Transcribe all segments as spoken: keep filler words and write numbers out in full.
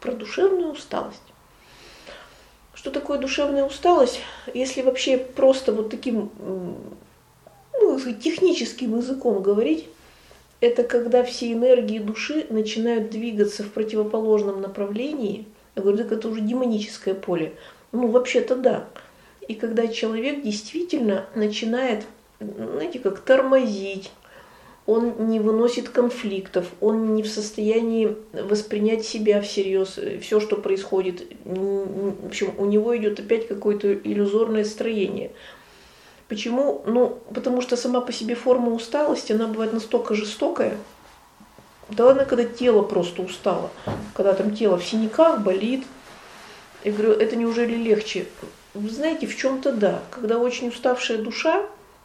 про душевную усталость. Что такое душевная усталость? Если вообще просто вот таким, ну, техническим языком говорить, это когда все энергии души начинают двигаться в противоположном направлении. Я говорю, так это уже демоническое поле. Ну, вообще-то да. И когда человек действительно начинает, знаете, как тормозить, он не выносит конфликтов, он не в состоянии воспринять себя всерьез, все, что происходит. В общем, у него идет опять какое-то иллюзорное строение. Почему? Ну, потому что сама по себе форма усталости, она бывает настолько жестокая. Да ладно, когда тело просто устало, когда там тело в синяках, болит. Я говорю, это неужели легче? Вы знаете, в чем-то да. Когда очень уставшая душа,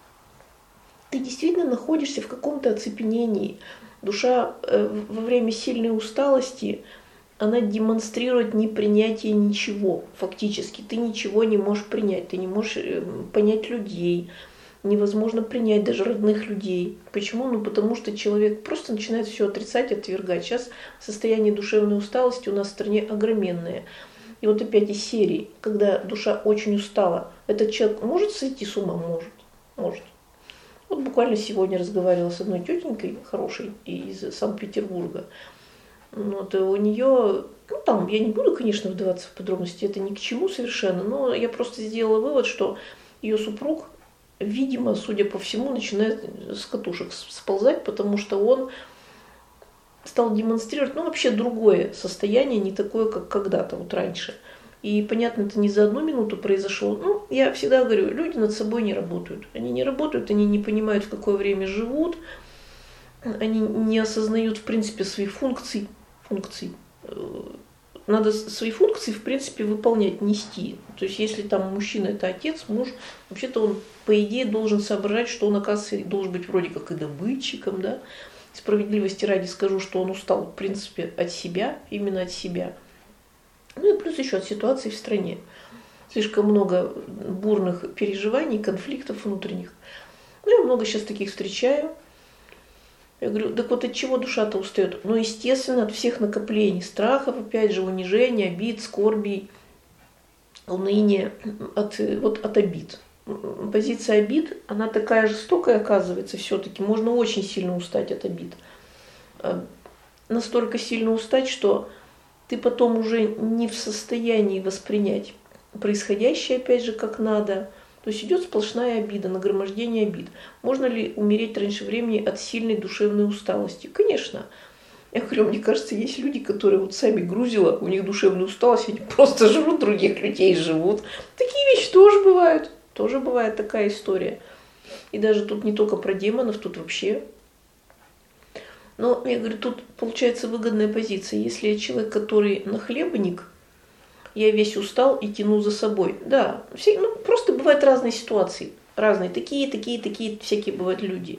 ты действительно находишься в каком-то оцепенении. Душа во время сильной усталости, она демонстрирует непринятие ничего, фактически. Ты ничего не можешь принять, ты не можешь понять людей, невозможно принять даже родных людей. Почему? Ну, потому что человек просто начинает все отрицать, отвергать. Сейчас состояние душевной усталости у нас в стране огроменное. И вот опять из серии, когда душа очень устала, этот человек может сойти с ума? Может. Может. Вот буквально сегодня разговаривала с одной тетенькой хорошей из Санкт-Петербурга. Вот, у нее, ну там, я не буду, конечно, вдаваться в подробности, это ни к чему совершенно, но я просто сделала вывод, что ее супруг, видимо, судя по всему, начинает с катушек сползать, потому что он стал демонстрировать, ну, вообще другое состояние, не такое, как когда-то, вот раньше. И, понятно, это не за одну минуту произошло. Ну, я всегда говорю, люди над собой не работают. Они не работают, они не понимают, в какое время живут, они не осознают, в принципе, свои функции. функций. Надо свои функции, в принципе, выполнять, нести. То есть, если там мужчина – это отец, муж, вообще-то он, по идее, должен соображать, что он, оказывается, должен быть вроде как и добытчиком, да. Справедливости ради скажу, что он устал, в принципе, от себя, именно от себя. Ну и плюс еще от ситуации в стране. Слишком много бурных переживаний, конфликтов внутренних. Ну, я много сейчас таких встречаю. Я говорю, так вот от чего душа-то устает? Ну, естественно, от всех накоплений, страхов, опять же, унижения, обид, скорбей, уныния, от, вот от обид. Позиция обид, она такая жестокая, оказывается, все-таки. Можно очень сильно устать от обид. Настолько сильно устать, что ты потом уже не в состоянии воспринять происходящее, опять же, как надо. То есть идет сплошная обида, нагромождение обид. Можно ли умереть раньше времени от сильной душевной усталости? Конечно. Я говорю, мне кажется, есть люди, которые вот сами грузила, у них душевная усталость, они просто жрут других людей, живут. Такие вещи тоже бывают. Тоже бывает такая история. И даже тут не только про демонов, тут вообще. Но, я говорю, тут получается выгодная позиция. Если я человек, который нахлебник, я весь устал и тяну за собой. Да, все, ну, просто бывают разные ситуации. Разные. Такие, такие, такие всякие бывают люди.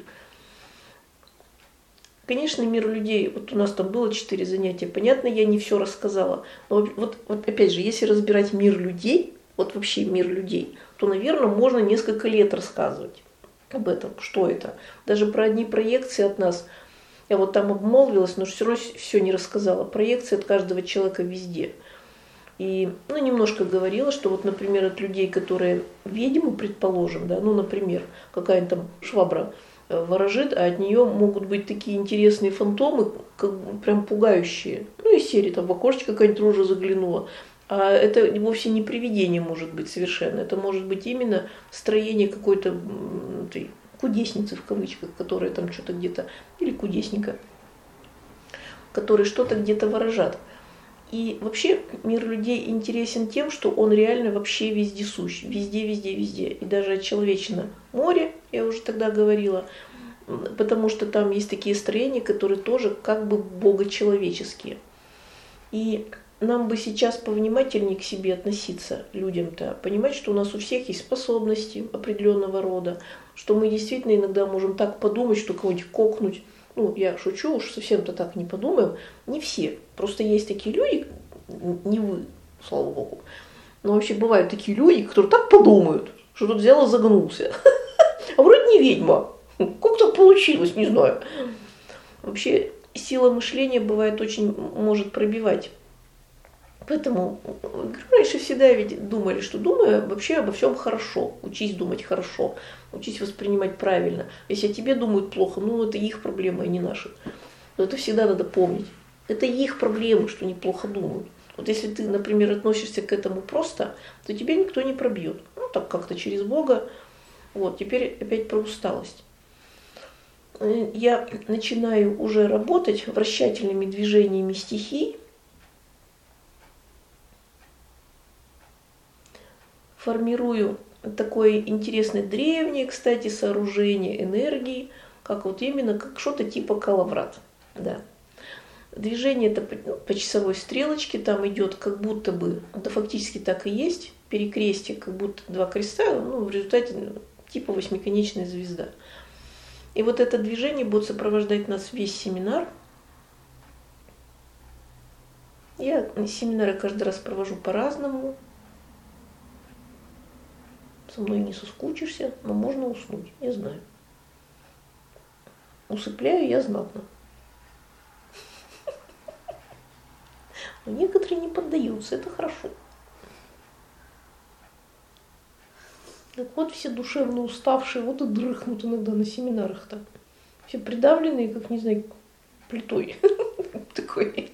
Конечно, мир людей, вот у нас там было четыре занятия, понятно, я не все рассказала. Но вот, вот опять же, если разбирать мир людей, вот вообще мир людей, то, наверное, можно несколько лет рассказывать об этом, что это. Даже про одни проекции от нас. Я вот там обмолвилась, но все равно все не рассказала. Проекции от каждого человека везде. И, ну, немножко говорила, что вот, например, от людей, которые ведьму, предположим, да, ну, например, какая-нибудь там швабра ворожит, а от нее могут быть такие интересные фантомы, как, прям пугающие. Ну, из серии там в окошечко какая-нибудь рожа заглянула. А это вовсе не привидение может быть совершенно. Это может быть именно строение какой-то этой кудесницы, в кавычках, которая там что-то где-то, или кудесника, которые что-то где-то ворожат. И вообще мир людей интересен тем, что он реально вообще вездесущ. Везде, везде, везде. И даже отчеловечено море, я уже тогда говорила, потому что там есть такие строения, которые тоже как бы богочеловеческие. И нам бы сейчас повнимательнее к себе относиться, людям-то, понимать, что у нас у всех есть способности определенного рода, что мы действительно иногда можем так подумать, что кого-нибудь кокнуть. Ну, я шучу, уж совсем-то так не подумаем. Не все. Просто есть такие люди, не вы, слава богу, но вообще бывают такие люди, которые так подумают, что тут взял и загнулся. А вроде не ведьма. Как так получилось, не знаю. Вообще сила мышления бывает очень, может пробивать Поэтому раньше всегда ведь думали, что думая вообще обо всем хорошо. Учись думать хорошо, учись воспринимать правильно. Если о тебе думают плохо, ну это их проблема, а не наши. Но это всегда надо помнить. Это их проблемы, что они плохо думают. Вот если ты, например, относишься к этому просто, то тебя никто не пробьет. Ну так как-то через Бога. Вот, теперь опять про усталость. Я начинаю уже работать вращательными движениями стихий. Формирую такое интересное древнее, кстати, сооружение энергии, как вот именно как что-то типа коловрат. Да. Движение это по, по часовой стрелочке, там идет как будто бы, да фактически так и есть, перекрестие, как будто два креста, ну, в результате типа восьмиконечная звезда. И вот это движение будет сопровождать нас весь семинар. Я семинары каждый раз провожу по-разному. Со мной не соскучишься, но можно уснуть, я знаю. Усыпляю я знатно. Но некоторые не поддаются, это хорошо. Так вот, все душевно уставшие, вот и дрыхнут иногда на семинарах-то. Все придавленные, как, не знаю, плитой. Такой.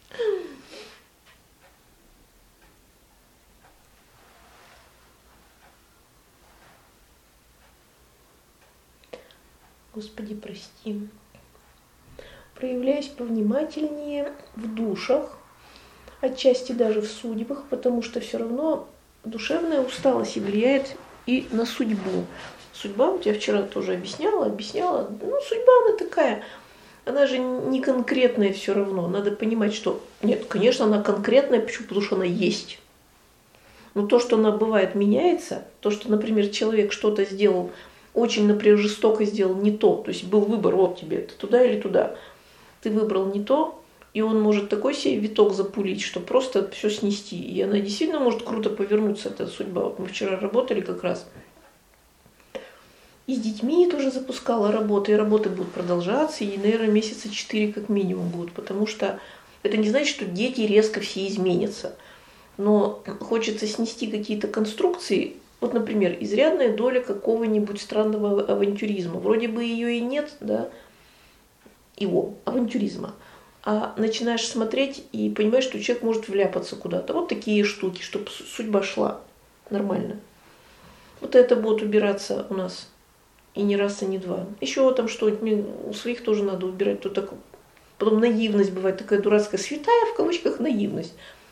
Господи, прости. Проявляюсь повнимательнее в душах, отчасти даже в судьбах, потому что все равно душевная усталость и влияет и на судьбу. Судьба, вот я вчера тоже объясняла, объясняла, ну, судьба она такая, она же не конкретная все равно. Надо понимать, что, нет, конечно, она конкретная, почему? Потому что она есть. Но то, что она бывает меняется, то, что, например, человек что-то сделал, очень, например, жестоко сделал не то, то есть был выбор, вот тебе, это туда или туда, ты выбрал не то, и он может такой себе виток запулить, что просто все снести. И она действительно может круто повернуться, эта судьба. Вот мы вчера работали как раз. И с детьми тоже запускала работы, и работы будут продолжаться, и, наверное, месяца четыре как минимум будут, потому что это не значит, что дети резко все изменятся. Но хочется снести какие-то конструкции. Вот, например, изрядная доля какого-нибудь странного авантюризма. Вроде бы ее и нет, да, его, авантюризма. А начинаешь смотреть и понимаешь, что человек может вляпаться куда-то. Вот такие штуки, чтобы судьба шла нормально. Вот это будет убираться у нас и не раз, и не два. Еще там что, у своих тоже надо убирать. Тут так... Потом наивность бывает такая дурацкая, святая в кавычках наивность.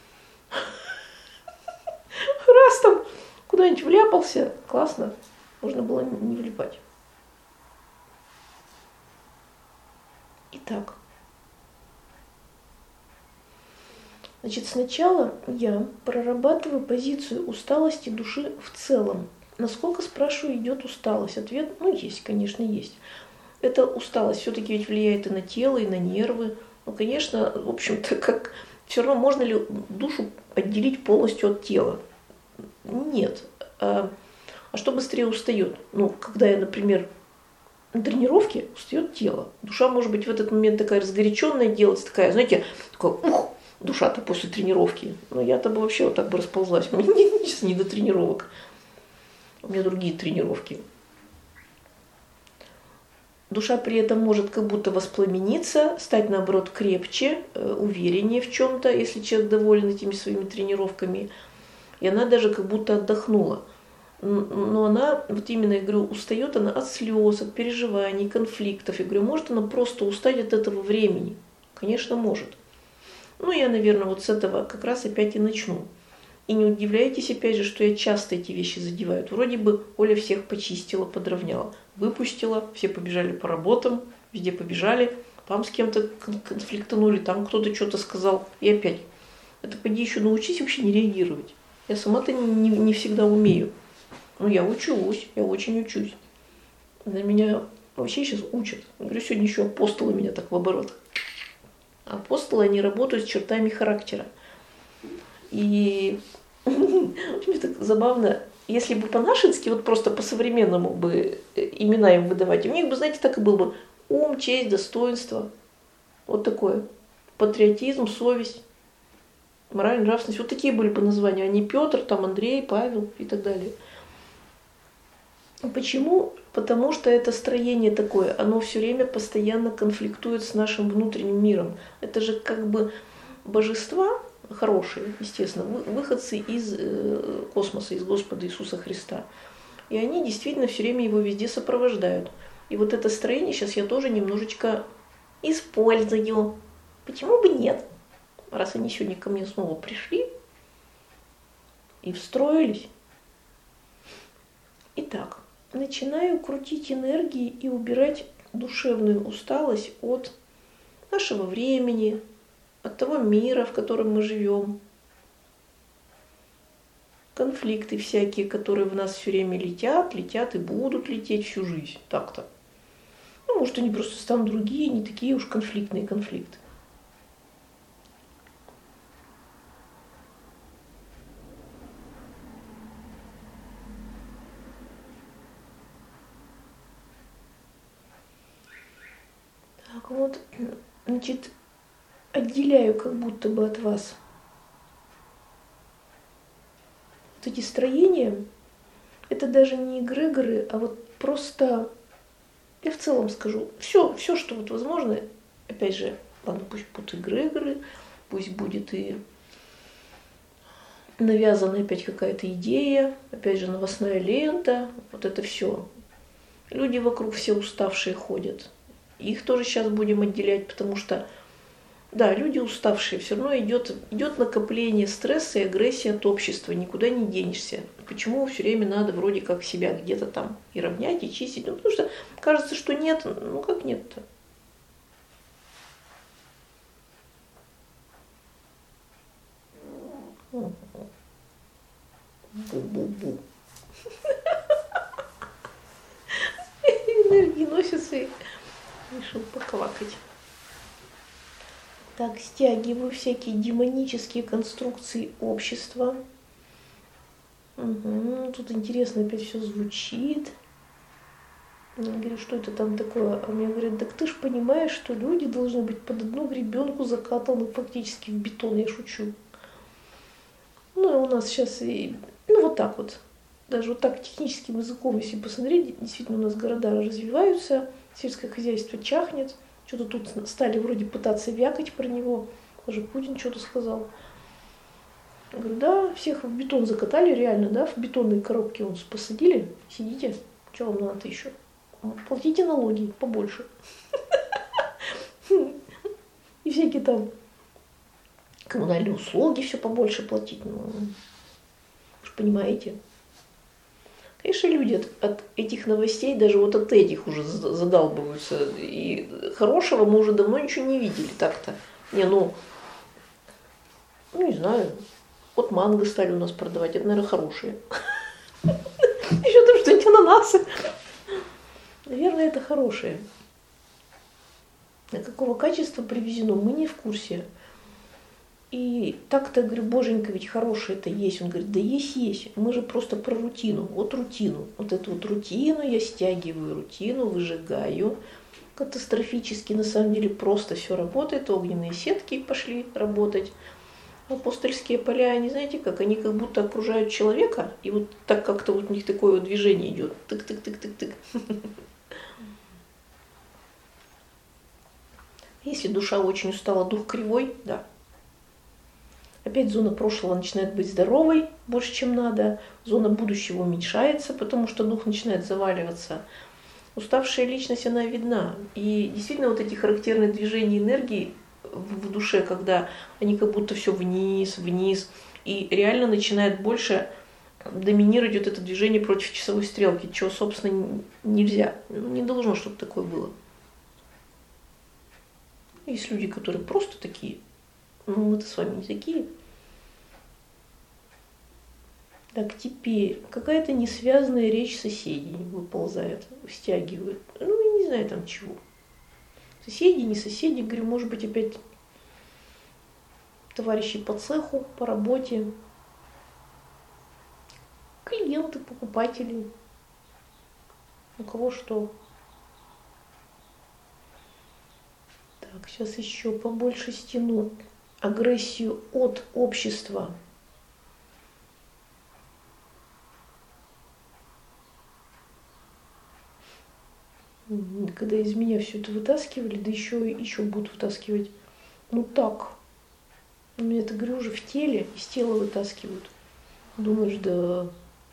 Раз там куда-нибудь вляпался, классно, можно было не влипать. Итак. Значит, сначала я прорабатываю позицию усталости души в целом. Насколько, спрашиваю, идет усталость? Ответ, ну, есть, конечно, есть. Эта усталость все-таки ведь влияет и на тело, и на нервы. Ну, конечно, в общем-то, как все равно можно ли душу отделить полностью от тела? Нет. А, а что быстрее устает? Ну, когда я, например, на тренировке, устает тело. Душа может быть в этот момент такая разгоряченная, делать такая, знаете, такая, ух, душа-то после тренировки. Ну, я-то бы вообще вот так бы расползлась. Мне сейчас не до тренировок. У меня другие тренировки. Душа при этом может как будто воспламениться, стать, наоборот, крепче, увереннее в чем-то, если человек доволен этими своими тренировками. И она даже как будто отдохнула. Но она, вот именно, я говорю, устает она от слез, от переживаний, конфликтов. Я говорю, может она просто устать от этого времени? Конечно, может. Ну, я, наверное, вот с этого как раз опять и начну. И не удивляйтесь, опять же, что я часто эти вещи задеваю. Вроде бы Оля всех почистила, подровняла, выпустила, все побежали по работам, везде побежали, там с кем-то конфликтанули, там кто-то что-то сказал. И опять, это поди еще научись вообще не реагировать. Я сама-то не, не, не всегда умею. Но я учусь, я очень учусь. На меня вообще сейчас учат. Я говорю, сегодня еще апостолы меня так в оборот. Апостолы, они работают с чертами характера. И мне так забавно, если бы по-нашенски, вот просто по-современному бы имена им выдавать, у них бы, знаете, так и был бы ум, честь, достоинство. Вот такое. Патриотизм, совесть. Мораль, нравственность. Вот такие были бы названия, а не Петр, там Андрей, Павел и так далее. Почему? Потому что это строение такое, оно все время постоянно конфликтует с нашим внутренним миром. Это же как бы божества хорошие, естественно, выходцы из космоса, из Господа Иисуса Христа. И они действительно все время его везде сопровождают. И вот это строение сейчас я тоже немножечко использую. Почему бы нет? Раз они сегодня ко мне снова пришли и встроились. Итак, начинаю крутить энергии и убирать душевную усталость от нашего времени, от того мира, в котором мы живем. Конфликты всякие, которые в нас все время летят, летят и будут лететь всю жизнь. Так-то. Ну, может, они просто станут другие, не такие уж конфликтные конфликты. Так вот, значит, отделяю как будто бы от вас вот эти строения. Это даже не эгрегоры, а вот просто, я в целом скажу, все, все, что вот возможно, опять же, ладно, пусть будут эгрегоры, пусть будет и навязанная опять какая-то идея, опять же, новостная лента, вот это все. Люди вокруг все уставшие ходят. Их тоже сейчас будем отделять, потому что, да, люди уставшие, все равно идет, идет накопление стресса и агрессии от общества, никуда не денешься. Почему все время надо вроде как себя где-то там и равнять, и чистить? Ну, потому что кажется, что нет, ну как нет-то? Бу-бу-бу. Энергии носятся и решил поквакать. Так, стягиваю всякие демонические конструкции общества. Угу, тут интересно опять все звучит. Я говорю, что это там такое? А мне говорят, так ты ж понимаешь, что люди должны быть под одну гребенку закатаны фактически в бетон. Я шучу. Ну, и у нас сейчас и... Ну, вот так вот. Даже вот так техническим языком, если посмотреть, действительно у нас города развиваются, сельское хозяйство чахнет. Что-то тут стали вроде пытаться вякать про него. Даже Путин что-то сказал. Я говорю, да, всех в бетон закатали, реально, да, в бетонные коробки он посадили. Сидите, что вам надо еще? Платите налоги побольше. И всякие там коммунальные услуги все побольше платить. Ну, вы же понимаете. Конечно, люди от, от этих новостей, даже вот от этих уже задалбываются. И хорошего мы уже давно ничего не видели так-то. Не, ну, ну не знаю. Вот манго стали у нас продавать, это, наверное, хорошие. Еще там что-нибудь ананасы. Наверное, это хорошие. А какого качества привезено, мы не в курсе. И так-то, говорю, боженька, ведь хорошее это есть. Он говорит, да есть, есть. Мы же просто про рутину. Вот рутину. Вот эту вот рутину я стягиваю, рутину выжигаю. Катастрофически, на самом деле, просто все работает. Огненные сетки пошли работать. Апостольские поля, они, знаете как, они как будто окружают человека. И вот так как-то вот у них такое вот движение идет. Тык-тык-тык-тык-тык. Если душа очень устала, дух кривой, да. Опять зона прошлого начинает быть здоровой больше, чем надо. Зона будущего уменьшается, потому что дух начинает заваливаться. Уставшая личность, она видна. И действительно вот эти характерные движения энергии в душе, когда они как будто все вниз, вниз. И реально начинает больше доминировать вот это движение против часовой стрелки, чего, собственно, нельзя. Ну, не должно, чтобы такое было. Есть люди, которые просто такие. Ну, мы-то с вами не такие. Так, теперь какая-то несвязанная речь соседей выползает, стягивает. Ну, я не знаю там чего. Соседи, не соседи, говорю, может быть, опять товарищи по цеху, по работе, клиенты, покупатели, у кого что. Так, сейчас еще побольше стяну. агрессию от общества. Когда из меня все это вытаскивали, да еще, еще будут вытаскивать. Ну так. У меня это, говорю, уже в теле, из тела вытаскивают. Думаешь, да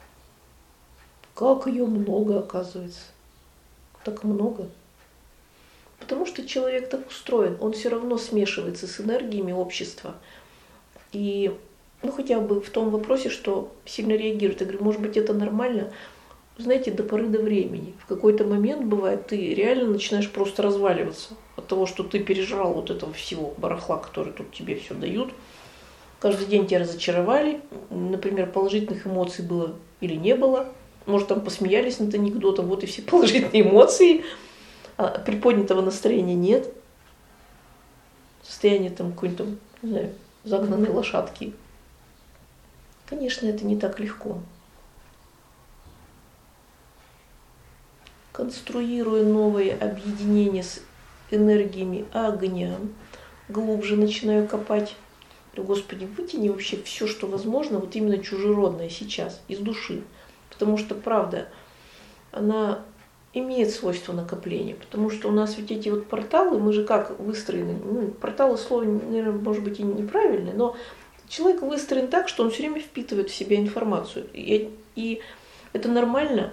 как ее много оказывается. Так много. Потому что человек так устроен, он все равно смешивается с энергиями общества. И, ну, хотя бы в том вопросе, что сильно реагирует. Я говорю, может быть, это нормально, знаете, до поры до времени. В какой-то момент, бывает, ты реально начинаешь просто разваливаться от того, что ты пережрал вот этого всего барахла, который тут тебе все дают. Каждый день тебя разочаровали, например, положительных эмоций было или не было. Может, там посмеялись над анекдотом, вот и все положительные эмоции, а приподнятого настроения нет. Состояние там какой-то, не знаю, загнанной лошадки. Конечно, это не так легко. Конструируя новые объединения с энергиями огня, глубже начинаю копать. Господи, вытяни вообще все, что возможно, вот именно чужеродное сейчас, из души. Потому что, правда, она имеет свойство накопления. Потому что у нас ведь эти вот порталы, мы же как выстроены, ну, порталы слово, наверное, может быть и неправильное, но человек выстроен так, что он все время впитывает в себя информацию. И, и это нормально,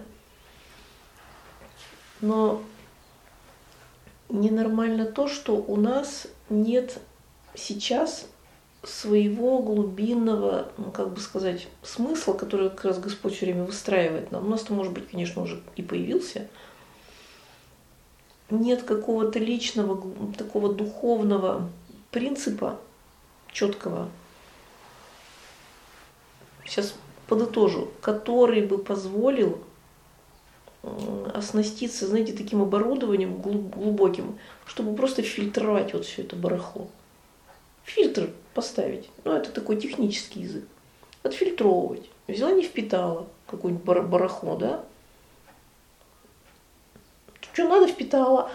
но ненормально то, что у нас нет сейчас своего глубинного, ну, как бы сказать, смысла, который как раз Господь все время выстраивает нам. У нас-то, может быть, конечно, уже и появился. Нет какого-то личного, такого духовного принципа четкого. Сейчас подытожу, который бы позволил оснаститься, знаете, таким оборудованием глубоким, чтобы просто фильтровать вот все это барахло. Фильтр поставить, ну это такой технический язык. Отфильтровывать. Взяла, не впитала какое-нибудь барахло, да? Что надо, впитала.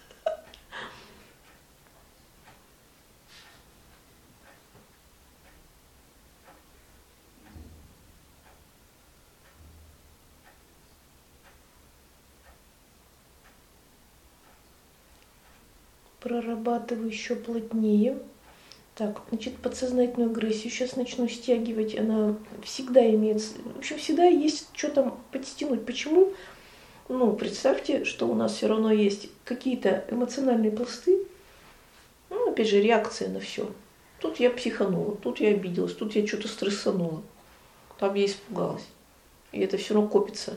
Прорабатываю еще плотнее. Так, значит, подсознательную агрессию сейчас начну стягивать. Она всегда имеет... В общем, всегда есть что там подстянуть. Почему? Ну, представьте, что у нас все равно есть какие-то эмоциональные пласты. Ну, опять же, реакция на все. Тут я психанула, тут я обиделась, тут я что-то стрессанула. Там я испугалась. И это все равно копится.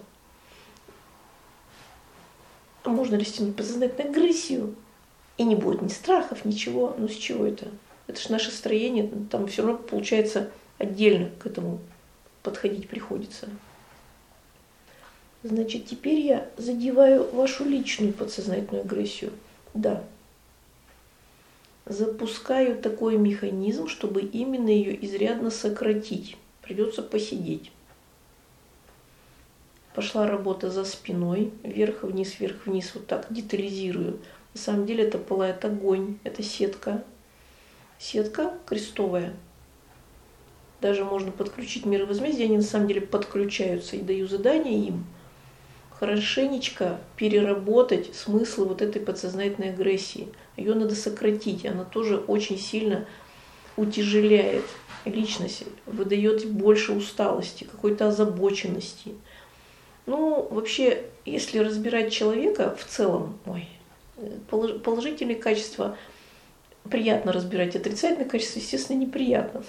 А можно ли стянуть подсознательную агрессию? И не будет ни страхов, ничего. Ну, с чего это? Это же наше строение, там все равно получается отдельно к этому подходить приходится. Значит, теперь я задеваю вашу личную подсознательную агрессию. Да. Запускаю такой механизм, чтобы именно ее изрядно сократить. Придется посидеть. Пошла работа за спиной, вверх-вниз, вверх-вниз, вот так детализирую. На самом деле это пылает огонь, это сетка. Сетка крестовая. Даже можно подключить меры возмездия, они на самом деле подключаются. И даю задание им хорошенечко переработать смыслы вот этой подсознательной агрессии. Ее надо сократить, она тоже очень сильно утяжеляет личность, выдает больше усталости, какой-то озабоченности. Ну, вообще, если разбирать человека в целом, ой, положительные качества приятно разбирать, отрицательные качества, естественно, неприятно.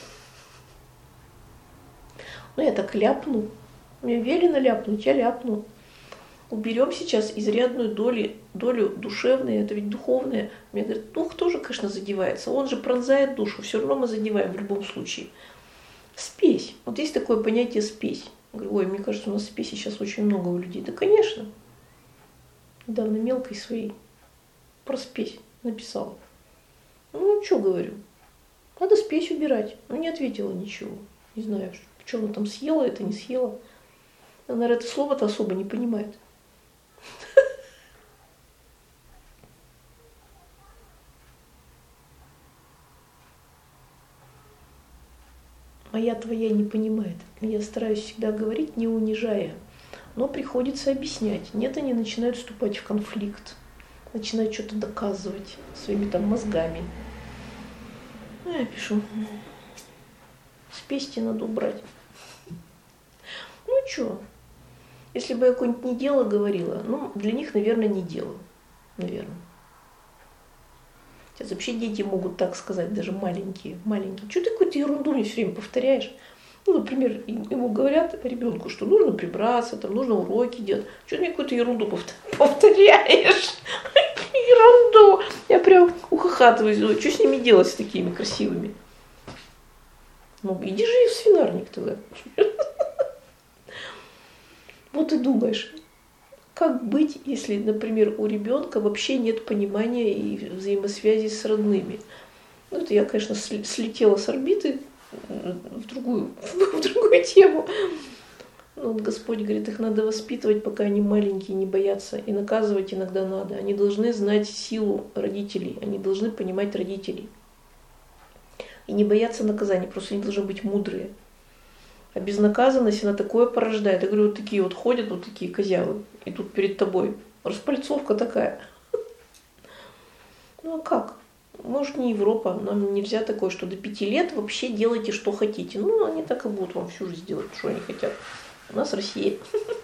Ну, я так ляпну. Мне велено ляпнуть, я ляпну. Уберем сейчас изрядную долю, долю душевной, это ведь духовное. Мне говорят, дух тоже, конечно, задевается. Он же пронзает душу, все равно мы задеваем в любом случае. Спесь. Вот есть такое понятие спесь. Я говорю, ой, мне кажется, у нас спеси сейчас очень много у людей. Да, конечно. Недавно мелкой своей про спесь написала. Ну, что говорю? Надо спесь убирать. Ну, не ответила ничего. Не знаю, что она там съела, это не съела. Она, наверное, это слово-то особо не понимает. моя твоя не понимает. Я стараюсь всегда говорить, не унижая. Но приходится объяснять. Нет, они начинают вступать в конфликт. Начинают что-то доказывать своими там мозгами. Ну, я пишу. Спесь тебе надо убрать. Ну что? Если бы я какое-нибудь не дело говорила, ну, для них, наверное, не дело. Наверное. Сейчас вообще дети могут так сказать, даже маленькие. Маленькие. Что ты какую-то ерунду мне все время повторяешь? Ну, например, ему говорят ребенку, что нужно прибраться, там нужно уроки делать. Что ты мне какую-то ерунду повторяешь? Ерунду. Я прям ухахатываюсь. Что с ними делать, с такими красивыми? Ну, иди же в свинарник тогда. Вот и думаешь, как быть, если, например, у ребенка вообще нет понимания и взаимосвязи с родными. Ну, это я, конечно, слетела с орбиты в другую, в другую тему. Вот Господь говорит, их надо воспитывать, пока они маленькие, не боятся. И наказывать иногда надо. Они должны знать силу родителей, они должны понимать родителей. И не бояться наказаний, просто они должны быть мудрые. А безнаказанность, она такое порождает. Я говорю, вот такие вот ходят, вот такие козявы, и тут перед тобой распальцовка такая. Ну а как? Может, не Европа, нам нельзя такое, что до пяти лет вообще делайте, что хотите. Ну, они так и будут вам всю жизнь делать, что они хотят. У нас Россия.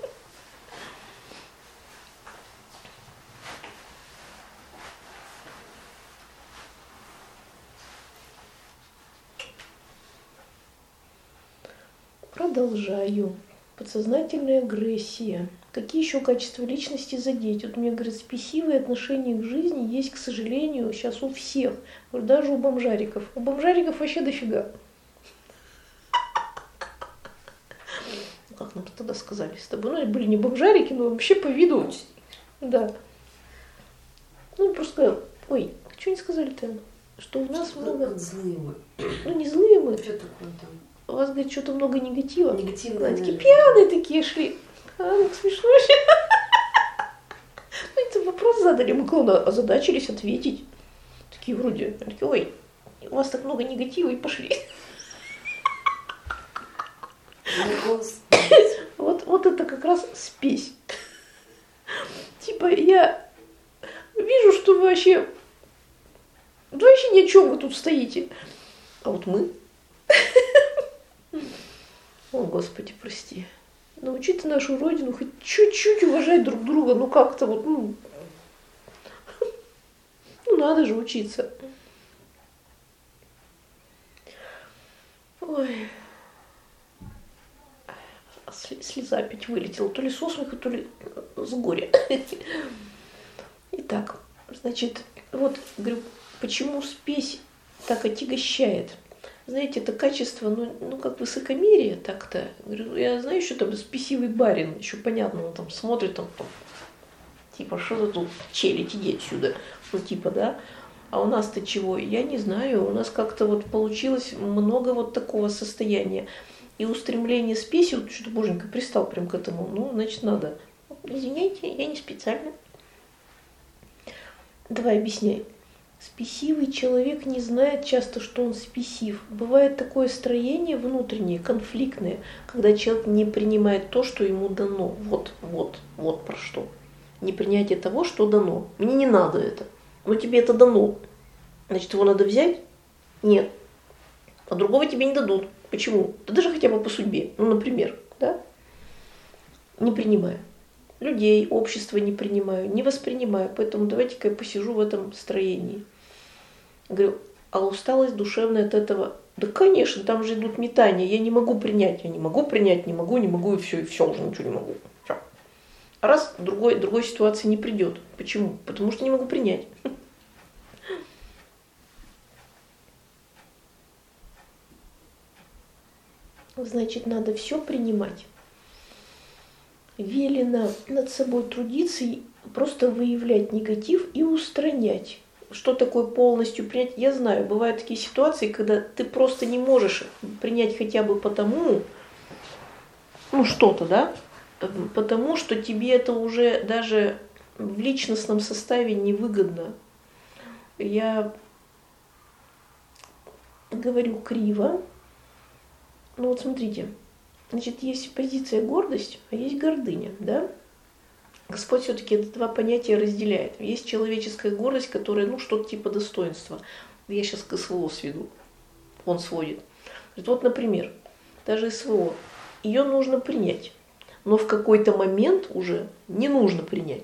Продолжаю. Подсознательная агрессия. Какие еще качества личности задеть? Вот мне говорят, спесивые отношения к жизни есть, к сожалению, сейчас у всех. Даже у бомжариков. У бомжариков вообще дофига. Ну, как нам тогда сказали с тобой? Ну, были не бомжарики, но вообще по виду. Да. Ну, просто сказал, ой, что они сказали-то? Что у нас много... Злые мы. Ну, не злые мы. Что такое там? У вас, говорит, что-то много негатива. Негативные. Такие пьяные такие шли. А, ну, смешно вообще. Ну, это вопрос задали, мы главное озадачились ответить. Такие вроде, такие, ой, у вас так много негатива, и пошли. Вот, вот это как раз спесь. Типа, я вижу, что вы вообще... Да вообще ни о чем вы тут стоите. А вот мы... О, Господи, прости. Научите нашу Родину хоть чуть-чуть уважать друг друга, ну как-то вот, ну, ну надо же учиться. Ой, слеза опять вылетела, то ли со смеха, то ли с горя. Итак, значит, вот, говорю, почему спесь так отягощает? Знаете, это качество, ну, ну как высокомерие так-то. Говорю, я знаю, что там спесивый барин, еще понятно, он там смотрит, там, там типа, что ты тут, челядь, иди отсюда, ну типа, да. А у нас-то чего? Я не знаю, у нас как-то вот получилось много вот такого состояния. И устремление спеси, вот что-то боженька пристал прям к этому, ну, значит, надо. Извиняйте, я не специально. Давай, объясняй. Спесивый человек не знает часто, что он спесив. Бывает такое строение внутреннее, конфликтное, когда человек не принимает то, что ему дано. Вот, вот, вот про что. Непринятие того, что дано. Мне не надо это. Но тебе это дано. Значит, его надо взять? Нет. А другого тебе не дадут. Почему? Да даже хотя бы по судьбе. Ну, например, да? Не принимаю. Людей, общество не принимаю, не воспринимаю. Поэтому давайте-ка я посижу в этом строении. Говорю, а усталость душевная от этого? Да, конечно, там же идут метания. Я не могу принять, я не могу принять, не могу, не могу, и все, и все, уже ничего не могу. Все. Раз, другой, другой ситуации не придет. Почему? Потому что не могу принять. Значит, надо все принимать. Велено над собой трудиться и просто выявлять негатив и устранять. Что такое полностью принять? Я знаю, бывают такие ситуации, когда ты просто не можешь принять хотя бы потому, ну что-то, да, потому что тебе это уже даже в личностном составе невыгодно. Я говорю криво, Ну вот смотрите, значит, есть позиция гордость, а есть гордыня, да? Господь все-таки это два понятия разделяет. Есть человеческая гордость, которая, ну, что-то типа достоинства. Я сейчас к СВО сведу. Он сводит. Вот, например, даже СВО. Ее нужно принять. Но в какой-то момент уже не нужно принять.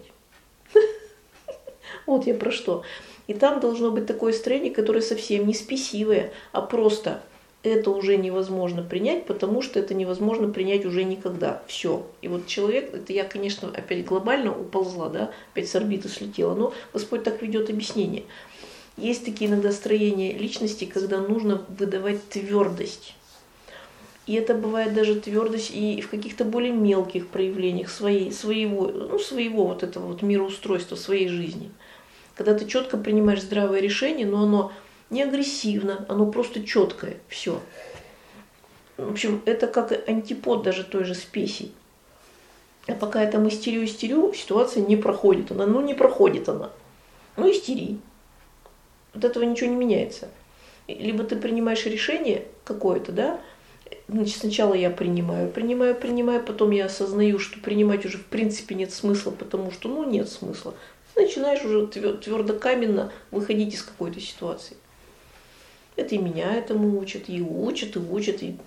Вот я про что. И там должно быть такое строение, которое совсем не спесивое, а просто это уже невозможно принять, потому что это невозможно принять уже никогда. Все. И вот человек, это я, конечно, опять глобально уползла, да, опять с орбиты слетела, но Господь так ведет объяснение. Есть такие иногда строения личности, когда нужно выдавать твердость. И это бывает даже твердость и в каких-то более мелких проявлениях своей, своего, ну, своего вот этого вот мироустройства, своей жизни. Когда ты четко принимаешь здравое решение, но оно не агрессивно, оно просто четкое, все. В общем, это как антипод даже той же спеси. А пока я там истерю-истерю, ситуация не проходит. Она, ну, не проходит она. Ну, истери. От этого ничего не меняется. Либо ты принимаешь решение какое-то, да, значит, сначала я принимаю, принимаю, принимаю, потом я осознаю, что принимать уже в принципе нет смысла, потому что, ну, нет смысла. Начинаешь уже твердо-каменно выходить из какой-то ситуации. Это и меня этому учат, и учат, и учат, и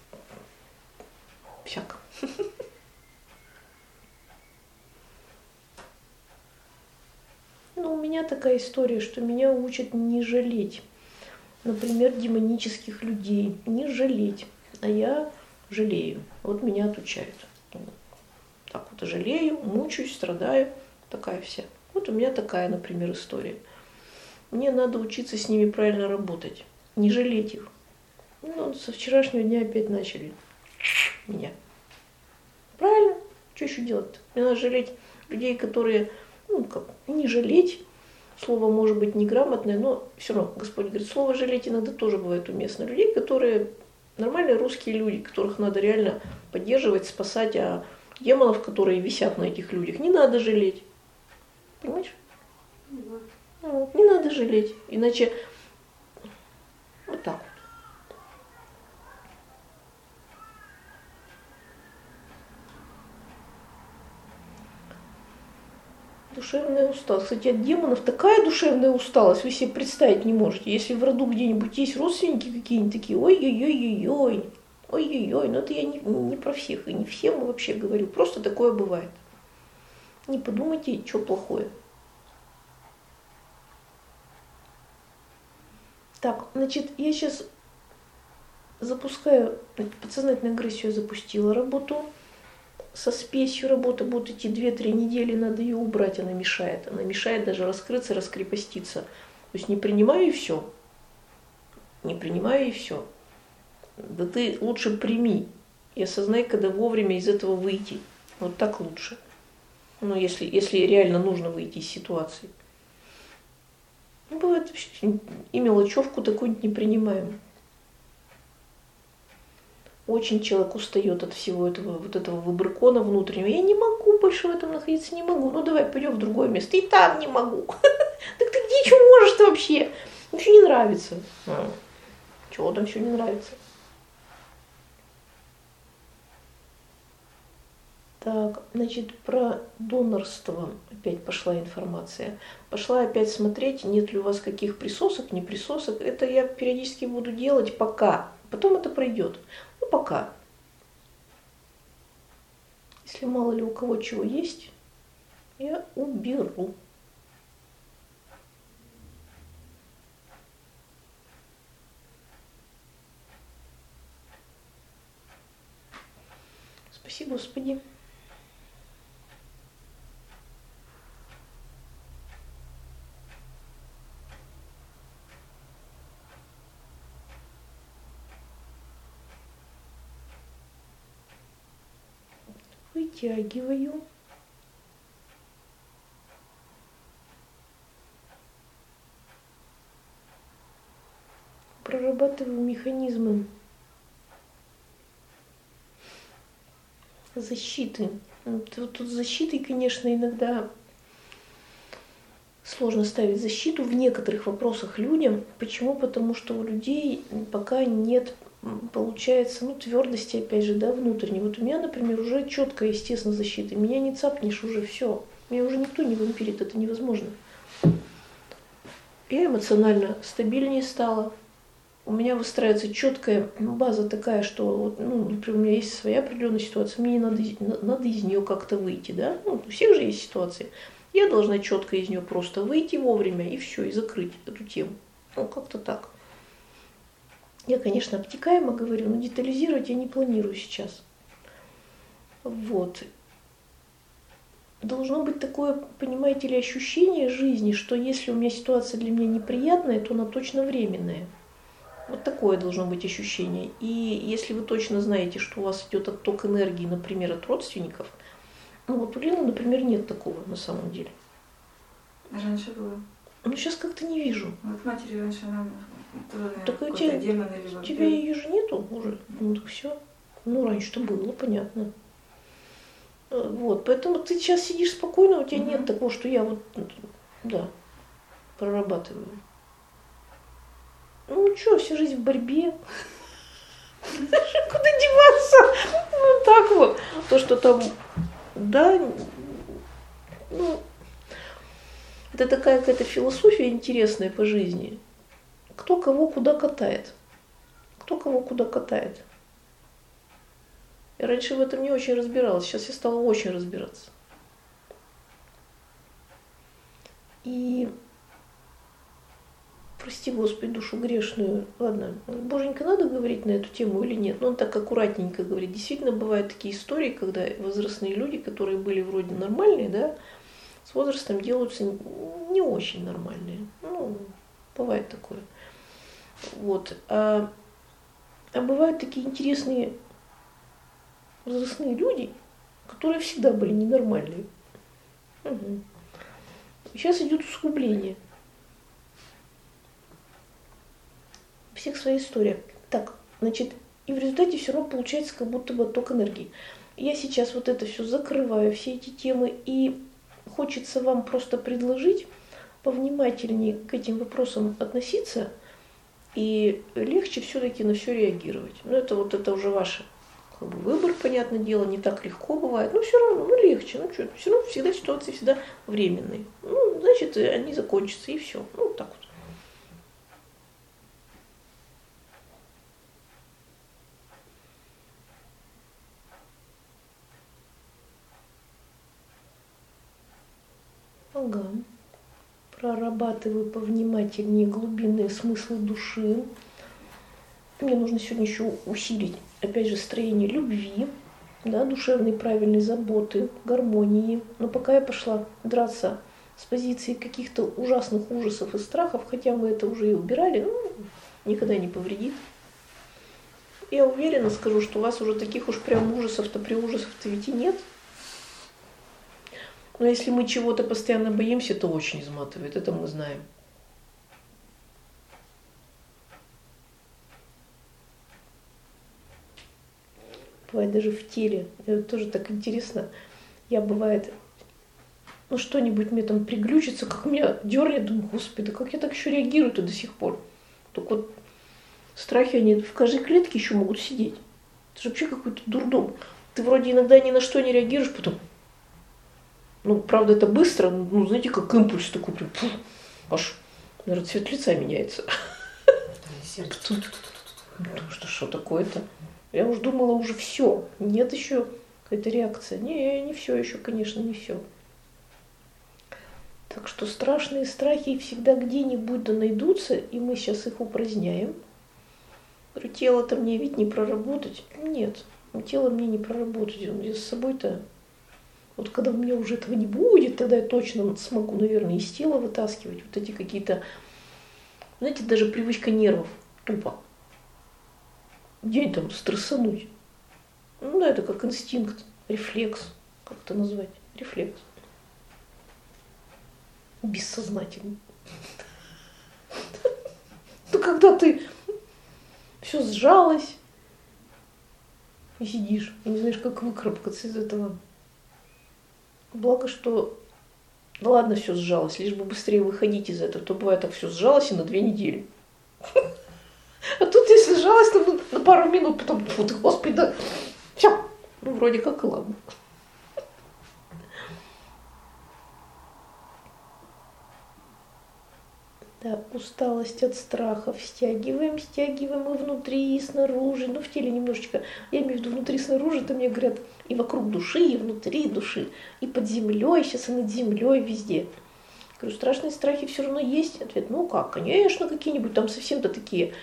всяко. Ну, у меня такая история, что меня учат не жалеть. Например, демонических людей. Не жалеть. А я жалею. Вот меня отучают. Так вот, жалею, мучаюсь, страдаю. Такая вся. Вот у меня такая, например, история. Мне надо учиться с ними правильно работать. Не жалеть их. Ну, со вчерашнего дня опять начали меня. Правильно? Что еще делать-то? Мне надо жалеть людей, которые, ну, как, не жалеть. Слово может быть неграмотное, но все равно Господь говорит, слово жалеть иногда тоже бывает уместно. Людей, которые нормальные русские люди, которых надо реально поддерживать, спасать, а демонов, которые висят на этих людях, не надо жалеть. Понимаешь? Ну, не надо жалеть, иначе вот так вот. Душевная усталость. Кстати, от демонов такая душевная усталость, вы себе представить не можете. Если в роду где-нибудь есть родственники какие-нибудь такие, ой-ой-ой-ой-ой, ой-ой-ой, но это я не, не про всех и не всем вообще говорю, просто такое бывает. Не подумайте, что плохое. Так, значит, я сейчас запускаю, подсознательную агрессию я запустила работу. Со спесью работа будет идти две-три недели, надо ее убрать, она мешает. Она мешает даже раскрыться, раскрепоститься. То есть не принимаю и все. Не принимаю и все. Да ты лучше прими и осознай, когда вовремя из этого выйти. Вот так лучше. Ну, если, если реально нужно выйти из ситуации. Ну, бывает, и мелочевку такую-нибудь не принимаем. Очень человек устает от всего этого, вот этого выбрыкона внутреннего. Я не могу больше в этом находиться, не могу. Ну, давай пойдем в другое место. И там не могу. Так ты где, что можешь-то вообще? Ничего не нравится. Чего там все не нравится? Так, значит, про донорство опять пошла информация. Пошла опять смотреть, нет ли у вас каких присосок, не присосок. Это я периодически буду делать пока. Потом это пройдет. Ну, пока. Если мало ли у кого чего есть, я уберу. Спасибо, Господи. Вытягиваю. Прорабатываю механизмы защиты. Тут, тут защитой, конечно, иногда сложно ставить защиту в некоторых вопросах людям. Почему? Потому что у людей пока нет получается, ну, твердости, опять же, да, внутренней. Вот у меня, например, уже четкая, естественно, защита. Меня не цапнешь уже, все. Меня уже никто не вампирит, это невозможно. Я эмоционально стабильнее стала. У меня выстраивается четкая база такая, что, вот, ну, например, у меня есть своя определенная ситуация, мне надо, надо из нее как-то выйти, да. Ну, у всех же есть ситуации. Я должна четко из нее просто выйти вовремя и все, и закрыть эту тему. Ну, как-то так. Я, конечно, обтекаемо говорю, но детализировать я не планирую сейчас. Вот. Должно быть такое, понимаете ли, ощущение жизни, что если у меня ситуация для меня неприятная, то она точно временная. Вот такое должно быть ощущение. И если вы точно знаете, что у вас идет отток энергии, например, от родственников, ну вот у Лены, например, нет такого на самом деле. Раньше было. Ну сейчас как-то не вижу. Вот матери раньше она тоже, так у тебя, демон или у тебя ее же нету уже? Ну так все. Ну раньше-то было, понятно. Вот, поэтому ты сейчас сидишь спокойно, у тебя угу. нет такого, что я вот, да, прорабатываю. Ну что, всю жизнь в борьбе. Куда деваться? Ну так вот. То, что там, да, ну, это такая какая-то философия интересная по жизни. Кто кого куда катает. Кто кого куда катает. Я раньше в этом не очень разбиралась, сейчас я стала очень разбираться. И, прости, Господи, душу грешную, ладно, Боженька, надо говорить на эту тему или нет? Но он так аккуратненько говорит. Действительно, бывают такие истории, когда возрастные люди, которые были вроде нормальные, да, с возрастом делаются не очень нормальные. Ну, бывает такое. Вот. А, а бывают такие интересные возрастные люди, которые всегда были ненормальные. Угу. Сейчас идет усугубление. У всех своя история. Так, значит, и в результате все равно получается как будто бы отток энергии. Я сейчас вот это все закрываю, все эти темы, и хочется вам просто предложить повнимательнее к этим вопросам относиться и легче все-таки на все реагировать. Но это вот это уже ваше. Выбор, понятное дело, не так легко бывает, но все равно, ну легче, ну что, все равно всегда ситуации всегда временные. Ну, значит, они закончатся, и все. Ну, вот так вот. Ага. Прорабатываю повнимательнее глубинные смыслы души. Мне нужно сегодня еще усилить, опять же, строение любви, да, душевной правильной заботы, гармонии. Но пока я пошла драться с позиции каких-то ужасных ужасов и страхов, хотя мы это уже и убирали, ну, никогда не повредит. Я уверенно скажу, что у вас уже таких уж прям ужасов-то, при ужасов-то ведь и нет. Но если мы чего-то постоянно боимся, то очень изматывает, это мы знаем. Бывает даже в теле. Это тоже так интересно. Я бывает, ну что-нибудь мне там приглючится, как меня дернет, думаю, господи, да как я так еще реагирую-то до сих пор. Только вот страхи, они в каждой клетке еще могут сидеть. Это же вообще какой-то дурдом. Ты вроде иногда ни на что не реагируешь, потом, ну, правда, это быстро, ну, знаете, как импульс такой, прям, фу, аж, наверное, цвет лица меняется. Что, что такое-то? Я уж думала, уже все. Нет еще какая-то реакция. Не, не все еще, конечно, не все. Так что страшные страхи всегда где-нибудь да найдутся, и мы сейчас их упраздняем. Говорю, тело-то мне ведь не проработать. Нет, тело мне не проработать. Я с собой-то... Вот когда у меня уже этого не будет, тогда я точно смогу, наверное, из тела вытаскивать вот эти какие-то... Знаете, даже привычка нервов. Тупо. Где там стрессануть? Ну да, это как инстинкт, рефлекс, как это назвать? Рефлекс. Бессознательный. Ну когда ты все сжалось и сидишь, и не знаешь, как выкарабкаться из этого. Благо, что, ну ладно, все сжалось, лишь бы быстрее выходить из этого, то бывает так все сжалось и на две недели. А тут, если задержалась там на пару минут, потом, фу ты, господи, да, все, ну, вроде как и ладно. Да, усталость от страхов стягиваем, стягиваем и внутри, и снаружи, ну в теле немножечко, я имею в виду внутри, снаружи, там мне говорят, и вокруг души, и внутри души, и под землей, сейчас и над землей, везде. Говорю, страшные страхи все равно есть. Ответ, ну как, конечно, какие-нибудь там совсем-то такие.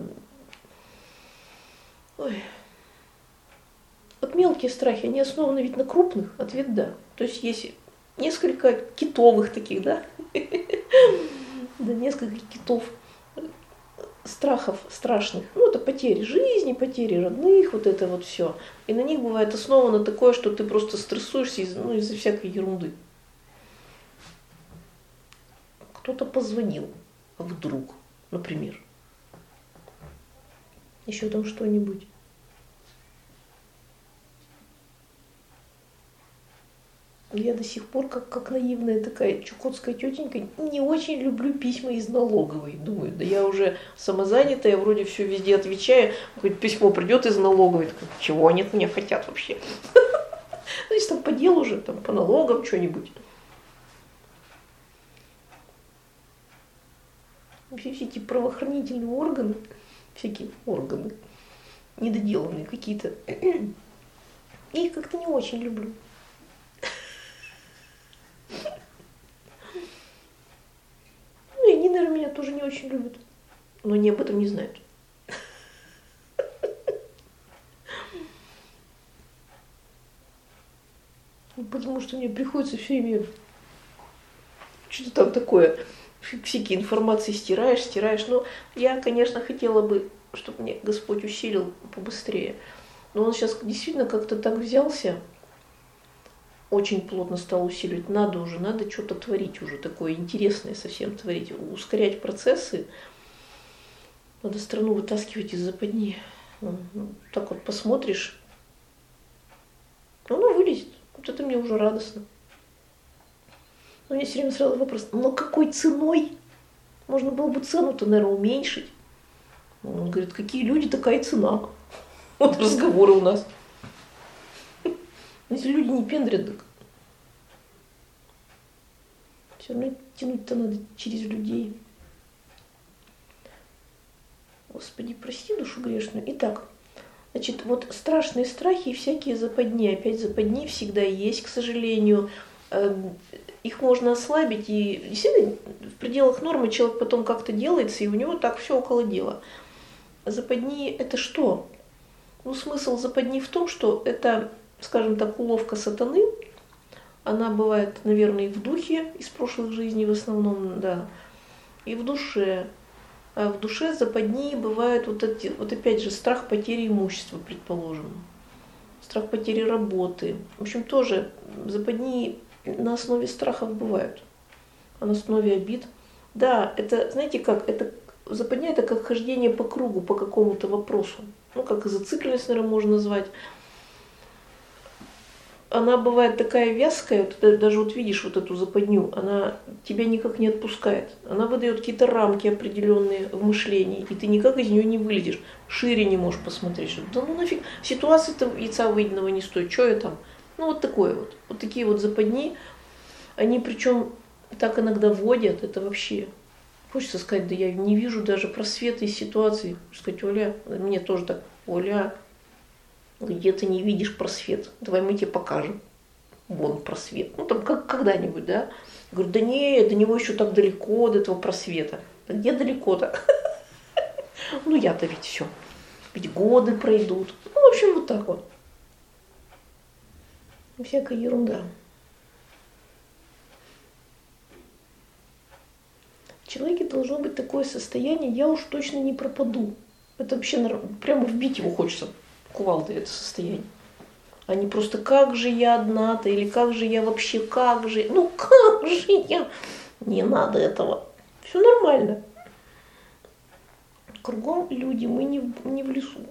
Ой. Вот мелкие страхи, они основаны ведь на крупных, ответ да. То есть есть несколько китовых таких, да, да, несколько китов страхов страшных. Ну, это потери жизни, потери родных, вот это вот все. И на них бывает основано такое, что ты просто стрессуешься из, ну, из-за всякой ерунды. Кто-то позвонил вдруг, например. Еще там что-нибудь. Я до сих пор, как, как наивная такая чукотская тетенька, не очень люблю письма из налоговой. Думаю, да я уже самозанятая, вроде все везде отвечаю. Хоть письмо придет из налоговой, такая, чего они от меня хотят вообще? Ну, если там по делу уже, там по налогам что-нибудь. Вообще все эти правоохранительные органы, всякие органы, недоделанные какие-то, я их как-то не очень люблю. Ну и они, наверное, меня тоже не очень любят, но они об этом не знают. Потому что мне приходится все время что-то там такое, всякие информации стираешь, стираешь. Но я, конечно, хотела бы, чтобы мне Господь усилил побыстрее. Но он сейчас действительно как-то так взялся, очень плотно стал усиливать. Надо уже, надо что-то творить уже, такое интересное совсем творить, ускорять процессы. Надо страну вытаскивать из западни. Ну, так вот посмотришь, оно вылезет. Вот это мне уже радостно. Но мне все время сразу вопрос, но какой ценой? Можно было бы цену-то, наверное, уменьшить. Он говорит, какие люди, такая цена. Вот разговоры у нас. Если люди не пендрят, так все равно тянуть-то надо через людей. Господи, прости душу грешную. Итак, значит, вот страшные страхи и всякие западни. Опять западни всегда есть, к сожалению. Их можно ослабить, и действительно в пределах нормы человек потом как-то делается, и у него так все около дела. Западни – это что? Ну, смысл западни в том, что это, скажем так, уловка сатаны. Она бывает, наверное, и в духе из прошлых жизней в основном, да, и в душе. А в душе западни бывает вот, эти, вот опять же страх потери имущества, предположим, страх потери работы. В общем, тоже западни на основе страхов бывают, а на основе обид. Да, это, знаете как, это западня – это как хождение по кругу по какому-то вопросу. Ну, как и зацикленность, наверное, можно назвать. Она бывает такая вязкая, вот ты даже вот видишь вот эту западню, она тебя никак не отпускает. Она выдает какие-то рамки определенные в мышлении, и ты никак из нее не вылезешь. Шире не можешь посмотреть, что да ну нафиг, ситуации-то яйца выеденного не стоит, что я там? Ну вот такое вот. Вот такие вот западни, они причем так иногда вводят, это вообще... Хочется сказать, да я не вижу даже просвета из ситуации. Сказать, Оля, мне тоже так, Оля, где ты не видишь просвет? Давай мы тебе покажем. Вон просвет. Ну там как, когда-нибудь, да? Я говорю, да нет, до него еще так далеко, до этого просвета. Да где далеко-то? Ну я-то ведь все. Ведь годы пройдут. Ну, в общем, вот так вот. Всякая ерунда. В человеке должно быть такое состояние, я уж точно не пропаду. Это вообще прямо вбить его хочется кувалдой, это состояние. А не просто как же я одна-то, или как же я вообще, как же, ну как же я. Не надо этого. Все нормально. Кругом люди, мы не, в- не в лесу.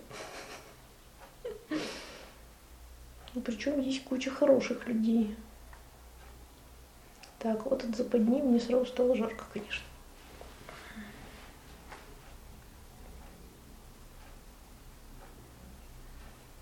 И причем есть куча хороших людей. Так, вот от западни мне сразу стало жарко, конечно.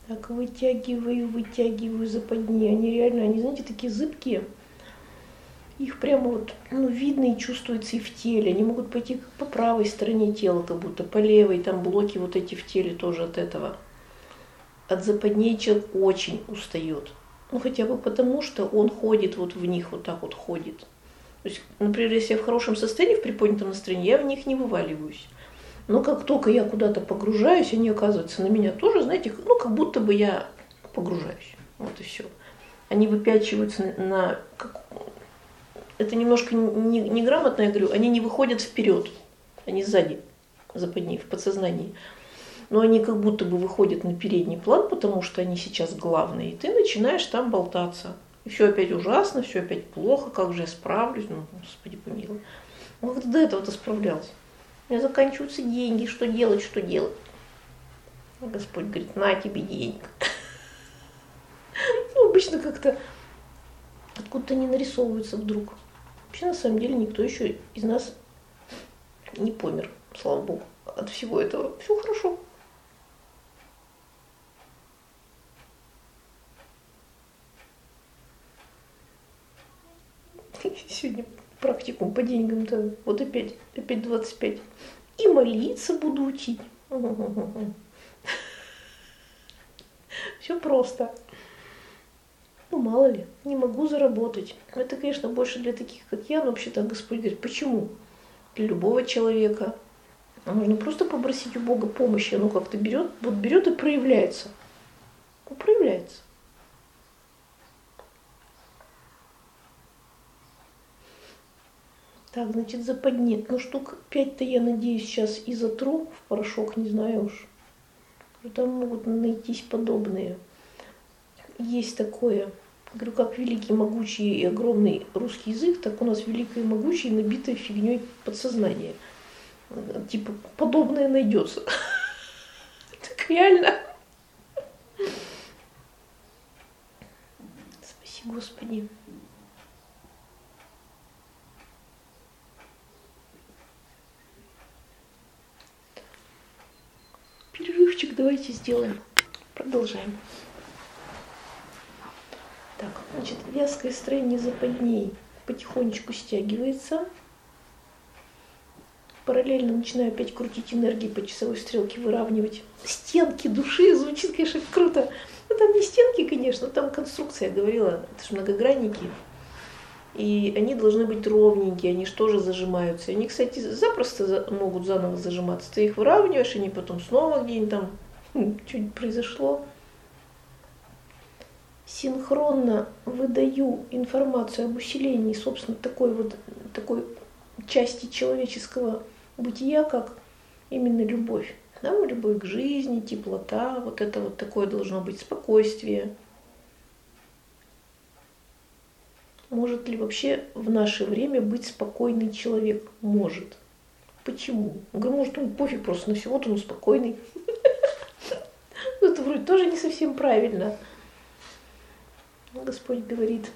Так, вытягиваю, вытягиваю западни. Они реально, они, знаете, такие зыбкие. Их прямо вот, ну, видно и чувствуется и в теле. Они могут пойти как по правой стороне тела, как будто по левой. Там блоки вот эти в теле тоже от этого. От западней человек очень устает. Ну, хотя бы потому, что он ходит вот в них, вот так вот ходит. То есть, например, если я в хорошем состоянии, в приподнятом настроении, я в них не вываливаюсь. Но как только я куда-то погружаюсь, они оказываются на меня тоже, знаете, ну, как будто бы я погружаюсь. Вот и все. Они выпячиваются на... на как, это немножко неграмотно, не я говорю, они не выходят вперед, они сзади, западни, в подсознании. Но они как будто бы выходят на передний план, потому что они сейчас главные, и ты начинаешь там болтаться. И все опять ужасно, все опять плохо, как же я справлюсь, ну, Господи помилуй. Ну, вот до этого-то справлялся. У меня заканчиваются деньги, что делать, что делать. А Господь говорит, на тебе денег. Ну, обычно как-то откуда-то не нарисовываются вдруг. Вообще, на самом деле, никто еще из нас не помер, слава Богу, от всего этого. Все хорошо. Сегодня практикум по деньгам-то вот опять, опять двадцать пять. И молиться буду учить. Все просто. Ну, мало ли, не могу заработать. Это, конечно, больше для таких, как я, но вообще-то Господь говорит, почему? Для любого человека. Нужно просто попросить у Бога помощи. Оно как-то берет, вот берет и проявляется. Ну, проявляется. Так, значит, западни. Ну, штук пять-то, я надеюсь, сейчас и затру в порошок, не знаю уж. Там могут найтись подобные. Есть такое, говорю, как великий, могучий и огромный русский язык, так у нас великое и могучее, набитое фигней подсознание. Типа, подобное найдется. Так реально. Спаси Господи. Перерывчик давайте сделаем. Продолжаем. Так, значит, вязкое строение западней потихонечку стягивается. Параллельно начинаю опять крутить энергии по часовой стрелке, выравнивать стенки души. Звучит, конечно, круто. Ну, там не стенки, конечно, там конструкция, я говорила, это же многогранники. И они должны быть ровненькие, они же тоже зажимаются. Они, кстати, запросто могут заново зажиматься. Ты их выравниваешь, они потом снова где-нибудь там хм, что-нибудь произошло. Синхронно выдаю информацию об усилении, собственно, такой вот такой части человеческого бытия, как именно любовь. Да, любовь к жизни, теплота, вот это вот такое должно быть спокойствие. Может ли вообще в наше время быть спокойный человек? Может. Почему? Я говорю, может, он пофиг просто на все, вот он спокойный. Ну, это вроде тоже не совсем правильно. Господь говорит,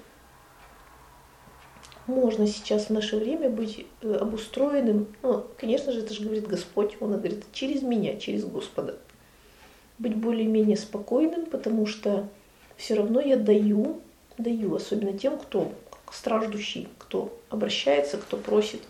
можно сейчас в наше время быть обустроенным, ну, конечно же, это же говорит Господь, Он говорит, через меня, через Господа. Быть более-менее спокойным, потому что все равно я даю, даю, особенно тем, кто страждущий, кто обращается, кто просит.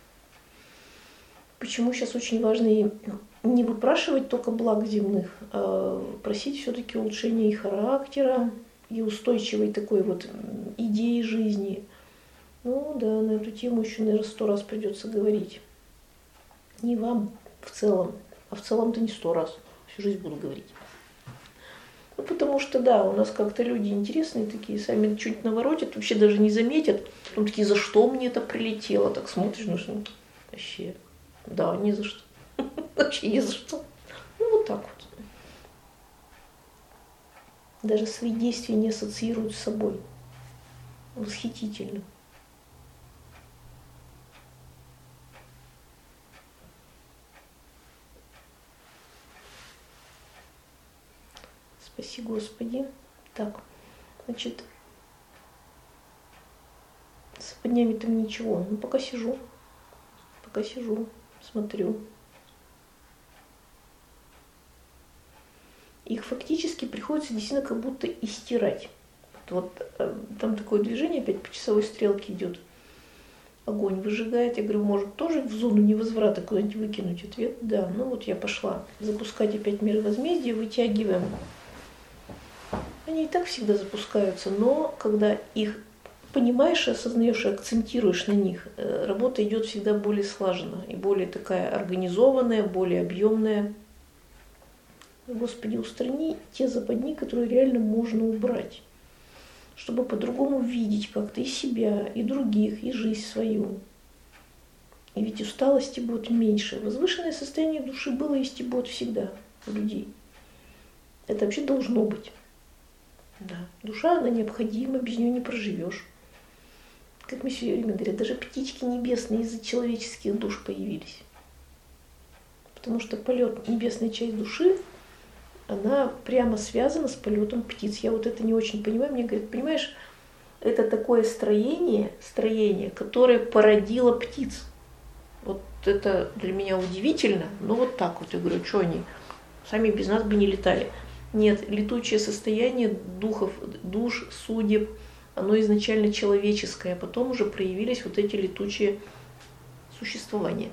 Почему сейчас очень важно и не выпрашивать только благ земных, а просить все-таки улучшения и характера, и устойчивой такой вот идеи жизни. Ну да, на эту тему еще, наверное, сто раз придется говорить. Не вам в целом, а в целом-то не сто раз. Всю жизнь буду говорить. Ну, потому что, да, у нас как-то люди интересные такие, сами что-нибудь наворотят, вообще даже не заметят. Потом такие, за что мне это прилетело? Так смотришь, ну что, вообще, да, ни за что. Вообще ни за что. Ну, вот так вот. Даже свои действия не ассоциируют с собой. Восхитительно. Спаси Господи. Так, значит, с поднями там ничего. Ну, пока сижу. Пока сижу, смотрю. их фактически приходится действительно как будто и стирать. Вот, вот там такое движение опять по часовой стрелке идет. Огонь выжигает. Я говорю, может тоже в зону невозврата куда-нибудь выкинуть? Ответ – да. Ну вот я пошла запускать опять меры возмездия, вытягиваем. Они и так всегда запускаются, но когда их понимаешь, осознаешь и акцентируешь на них, работа идет всегда более слаженно и более такая организованная, более объемная. Господи, устрани те западни, которые реально можно убрать, чтобы по-другому видеть как-то и себя, и других, и жизнь свою. И ведь усталости будет меньше. Возвышенное состояние души было, есть и будет всегда у людей. Это вообще должно быть. Да. Душа, она необходима, без нее не проживешь. Как мы все время говорим, даже птички небесные из-за человеческих душ появились. Потому что полет, небесная часть души, она прямо связана с полетом птиц. Я вот это не очень понимаю. Мне говорят, понимаешь, это такое строение, строение, которое породило птиц. Вот это для меня удивительно. Но вот так вот, я говорю, что они сами без нас бы не летали. Нет, летучее состояние духов, душ, судеб, оно изначально человеческое, а потом уже проявились вот эти летучие существования.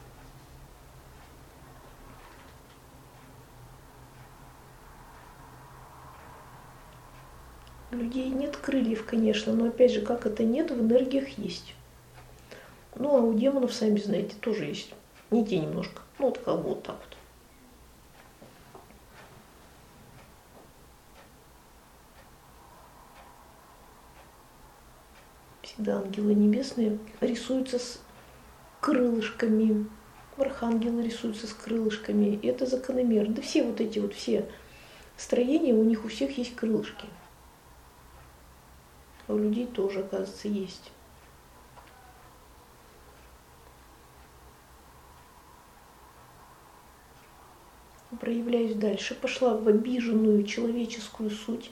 У людей нет крыльев, конечно, но опять же, как это нет, в энергиях есть. Ну, а у демонов, сами знаете, тоже есть. Не те немножко. Ну, вот как бы вот так вот. Всегда ангелы небесные рисуются с крылышками. Архангелы рисуются с крылышками. И это закономерно. Да все вот эти вот все строения, у них у всех есть крылышки. А у людей тоже, оказывается, есть. Проявляюсь дальше. Пошла в обиженную человеческую суть.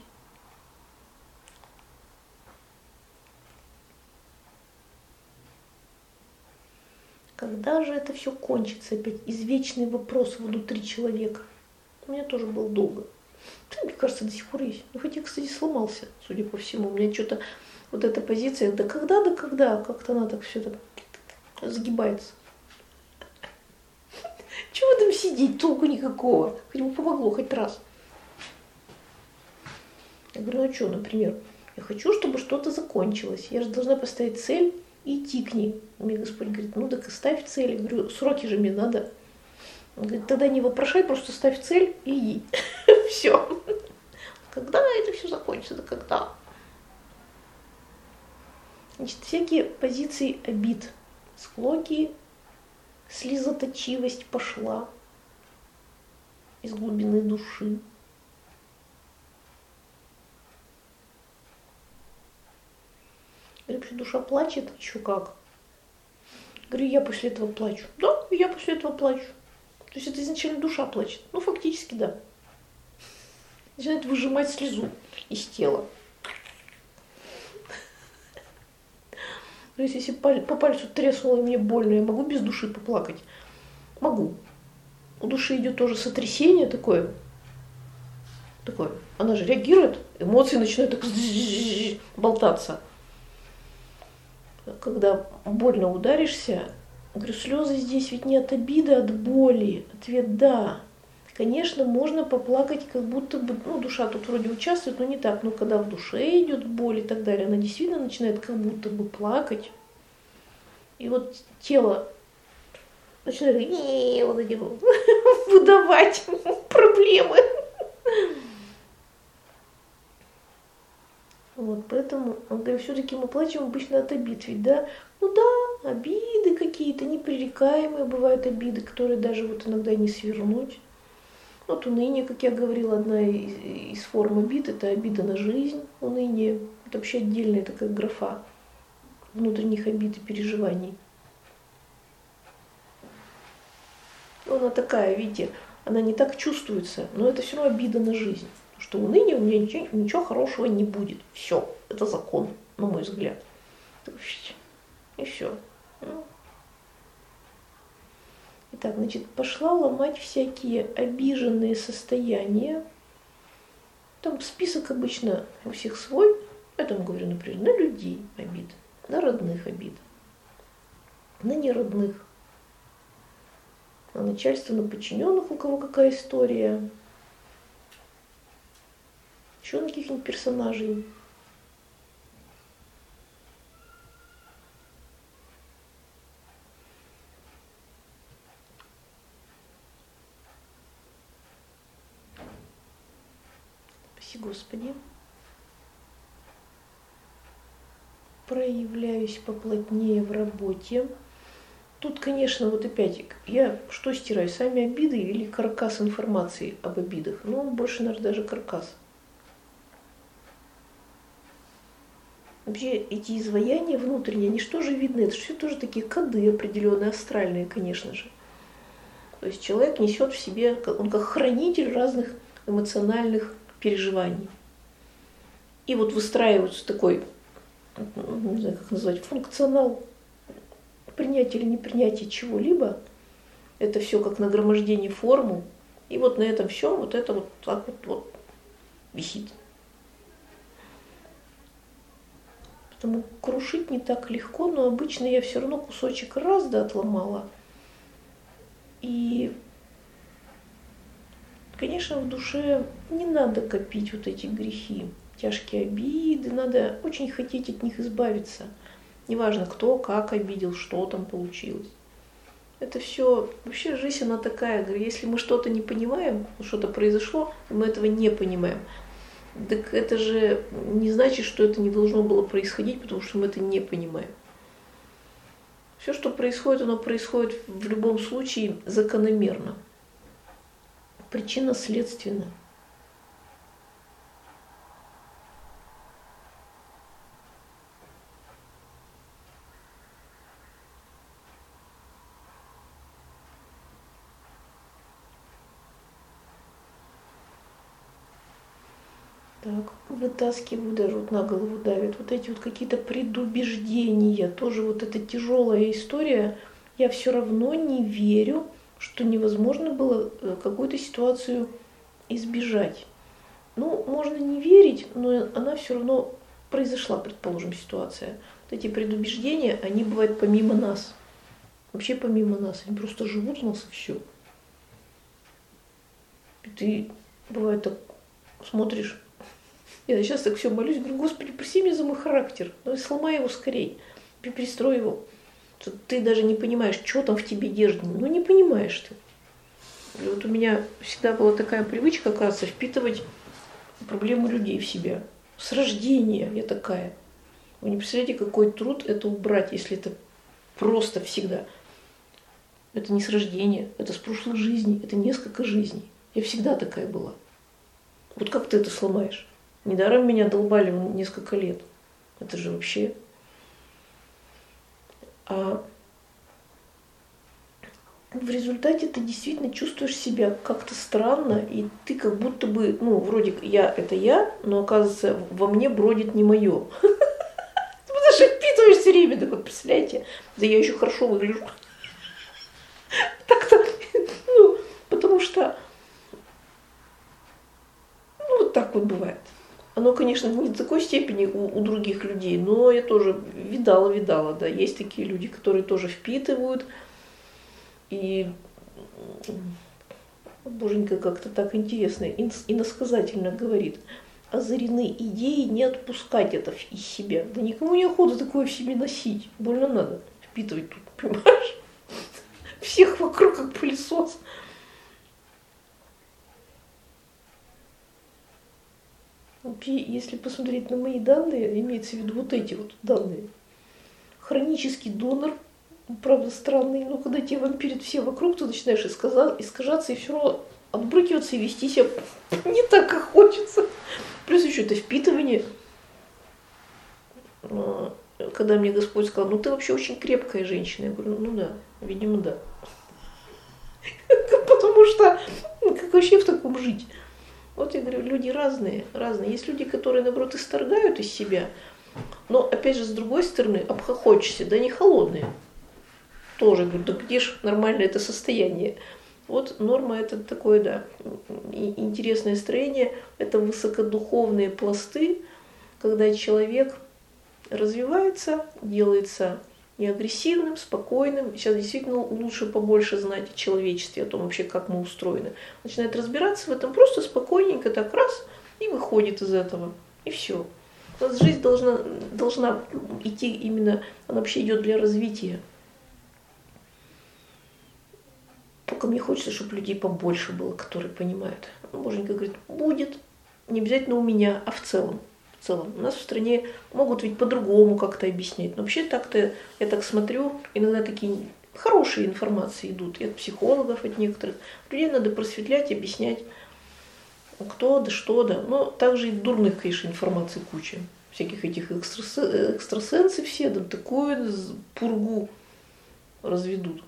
Когда же это все кончится? Опять извечный вопрос внутри человека. У меня тоже был долго. Мне кажется, до сих пор есть. Ну, хотя, кстати, сломался, судя по всему. У меня что-то вот эта позиция, да когда, да когда, как-то она так все так загибается. Чего там сидеть, толку никакого. Хоть бы помогло хоть раз. Я говорю, ну что, например, я хочу, чтобы что-то закончилось. Я же должна поставить цель и идти к ней. Мне Господь говорит, ну так и ставь цель. Я говорю, сроки же мне надо. Он говорит, тогда не вопрошай, просто ставь цель и иди. Все. Когда это все закончится? Да когда? Значит, всякие позиции обид, склоки, слезоточивость пошла из глубины души. Говорю, вообще душа плачет, еще как. Говорю, я после этого плачу. Да, я после этого плачу. То есть это изначально душа плачет. Ну, фактически, да. Начинает выжимать слезу из тела. То есть если по пальцу треснуло и мне больно, я могу без души поплакать? Могу. У души идет тоже сотрясение такое. Такое. Она же реагирует, эмоции начинают так болтаться. Когда больно ударишься, говорю, слезы здесь ведь не от обиды, а от боли. Ответ да. Конечно, можно поплакать, как будто бы, ну, душа тут вроде участвует, но не так. Но когда в душе идет боль и так далее, она действительно начинает как будто бы плакать. И вот тело начинает вот эти выдавать проблемы. Вот, поэтому, он говорит, все-таки мы плачем обычно от обид, ведь, да? Ну да, обиды какие-то, непререкаемые бывают обиды, которые даже вот иногда не свернуть. Вот уныние, как я говорила, одна из, из форм обид, это обида на жизнь, уныние. Это вообще отдельная такая графа внутренних обид и переживаний. Она такая, видите, она не так чувствуется, но это все равно обида на жизнь. Что уныние у меня ничего, ничего хорошего не будет. Все, это закон, на мой взгляд. И все. Итак, значит, пошла ломать всякие обиженные состояния, Там список обычно у всех свой. Я там говорю, например, на людей обид, на родных обид, на неродных, на начальство, на подчиненных, у кого какая история, еще на каких-нибудь персонажей. Спасибо, Господи. Проявляюсь поплотнее в работе. Тут, конечно, вот опять, я что стираю, сами обиды или каркас информации об обидах? Ну, он больше, наверное, даже каркас. Вообще, эти изваяния внутренние, они что же видны? Это все тоже такие коды определенные, астральные, конечно же. То есть человек несет в себе, он как хранитель разных эмоциональных переживаний. И вот выстраивается такой, не знаю, как назвать, функционал принятия или непринятия чего-либо. Это все как нагромождение формул. И вот на этом всем вот это вот так вот, вот висит. Поэтому крушить не так легко, но обычно я все равно кусочек раз да отломала. И, конечно, в душе не надо копить вот эти грехи, тяжкие обиды, надо очень хотеть от них избавиться. Неважно, кто, как обидел, что там получилось. Это все, вообще жизнь, она такая, говорю, если мы что-то не понимаем, что-то произошло, мы этого не понимаем, так это же не значит, что это не должно было происходить, потому что мы это не понимаем. Все, что происходит, оно происходит в любом случае закономерно. Причинно-следственно. Так, вытаскиваю, даже вот на голову давит. Вот эти вот какие-то предубеждения, тоже вот эта тяжелая история. Я все равно не верю, что невозможно было какую-то ситуацию избежать. Ну, можно не верить, но она все равно произошла, предположим, ситуация. Вот эти предубеждения, они бывают помимо нас. Вообще помимо нас. Они просто живут у нас и все. И ты, бывает, так смотришь. Я сейчас так все молюсь, говорю, Господи, прости меня за мой характер. Ну, сломай его скорей, перестрой его. Ты даже не понимаешь, что там в тебе держит. Ну, не понимаешь ты. И вот у меня всегда была такая привычка, оказывается, впитывать проблемы людей в себя. С рождения я такая. Вы не представляете, какой труд это убрать, если это просто всегда. Это не с рождения, это с прошлых жизней, это несколько жизней. Я всегда такая была. Вот как ты это сломаешь? Недаром меня долбали несколько лет. Это же вообще... А в результате ты действительно чувствуешь себя как-то странно, и ты как будто бы, ну, вроде я – это я, но, оказывается, во мне бродит не мое. Ты даже впитываешь все время, такой, представляете? Да я еще хорошо выгляжу. Так-то, ну, потому что, ну, вот так вот бывает. Оно, конечно, не до такой степени у, у других людей, но я тоже видала, видала, да. Есть такие люди, которые тоже впитывают. И Боженька как-то так интересно, иносказательно говорит. Озарены идеи не отпускать это из себя. Да никому не охота такое в себе носить. Больно надо впитывать тут, понимаешь? Всех вокруг как пылесос. Если посмотреть на мои данные, имеется в виду вот эти вот данные. Хронический донор, правда странный, но когда тебе вампирят все вокруг, ты начинаешь искажаться и все равно отбрыкиваться и вести себя не так, как хочется. Плюс еще это впитывание. Когда мне Господь сказал, ну ты вообще очень крепкая женщина. Я говорю, ну да, видимо, да. Потому что как вообще в таком жить? Вот я говорю, люди разные, разные. Есть люди, которые, наоборот, исторгают из себя, но, опять же, с другой стороны, обхохочешься, да не холодные. Тоже, говорю, да где ж нормально это состояние? Вот норма это такое, да, интересное строение, это высокодуховные пласты, когда человек развивается, делается неагрессивным, спокойным. Сейчас действительно лучше побольше знать о человечестве, о том вообще, как мы устроены. Начинает разбираться в этом просто спокойненько, так раз, и выходит из этого. И все. У нас жизнь должна, должна идти именно, она вообще идет для развития. Только мне хочется, чтобы людей побольше было, которые понимают. Ну, Боженька говорит, будет, не обязательно у меня, а в целом. В целом. У нас в стране могут ведь по-другому как-то объяснять. Но вообще так-то, я так смотрю, иногда такие хорошие информации идут. И от психологов, от некоторых. Людей надо просветлять, объяснять, кто да что да. Но также и дурных, конечно, информаций куча. Всяких этих экстрасенсов, экстрасенсы все, да такую пургу разведут.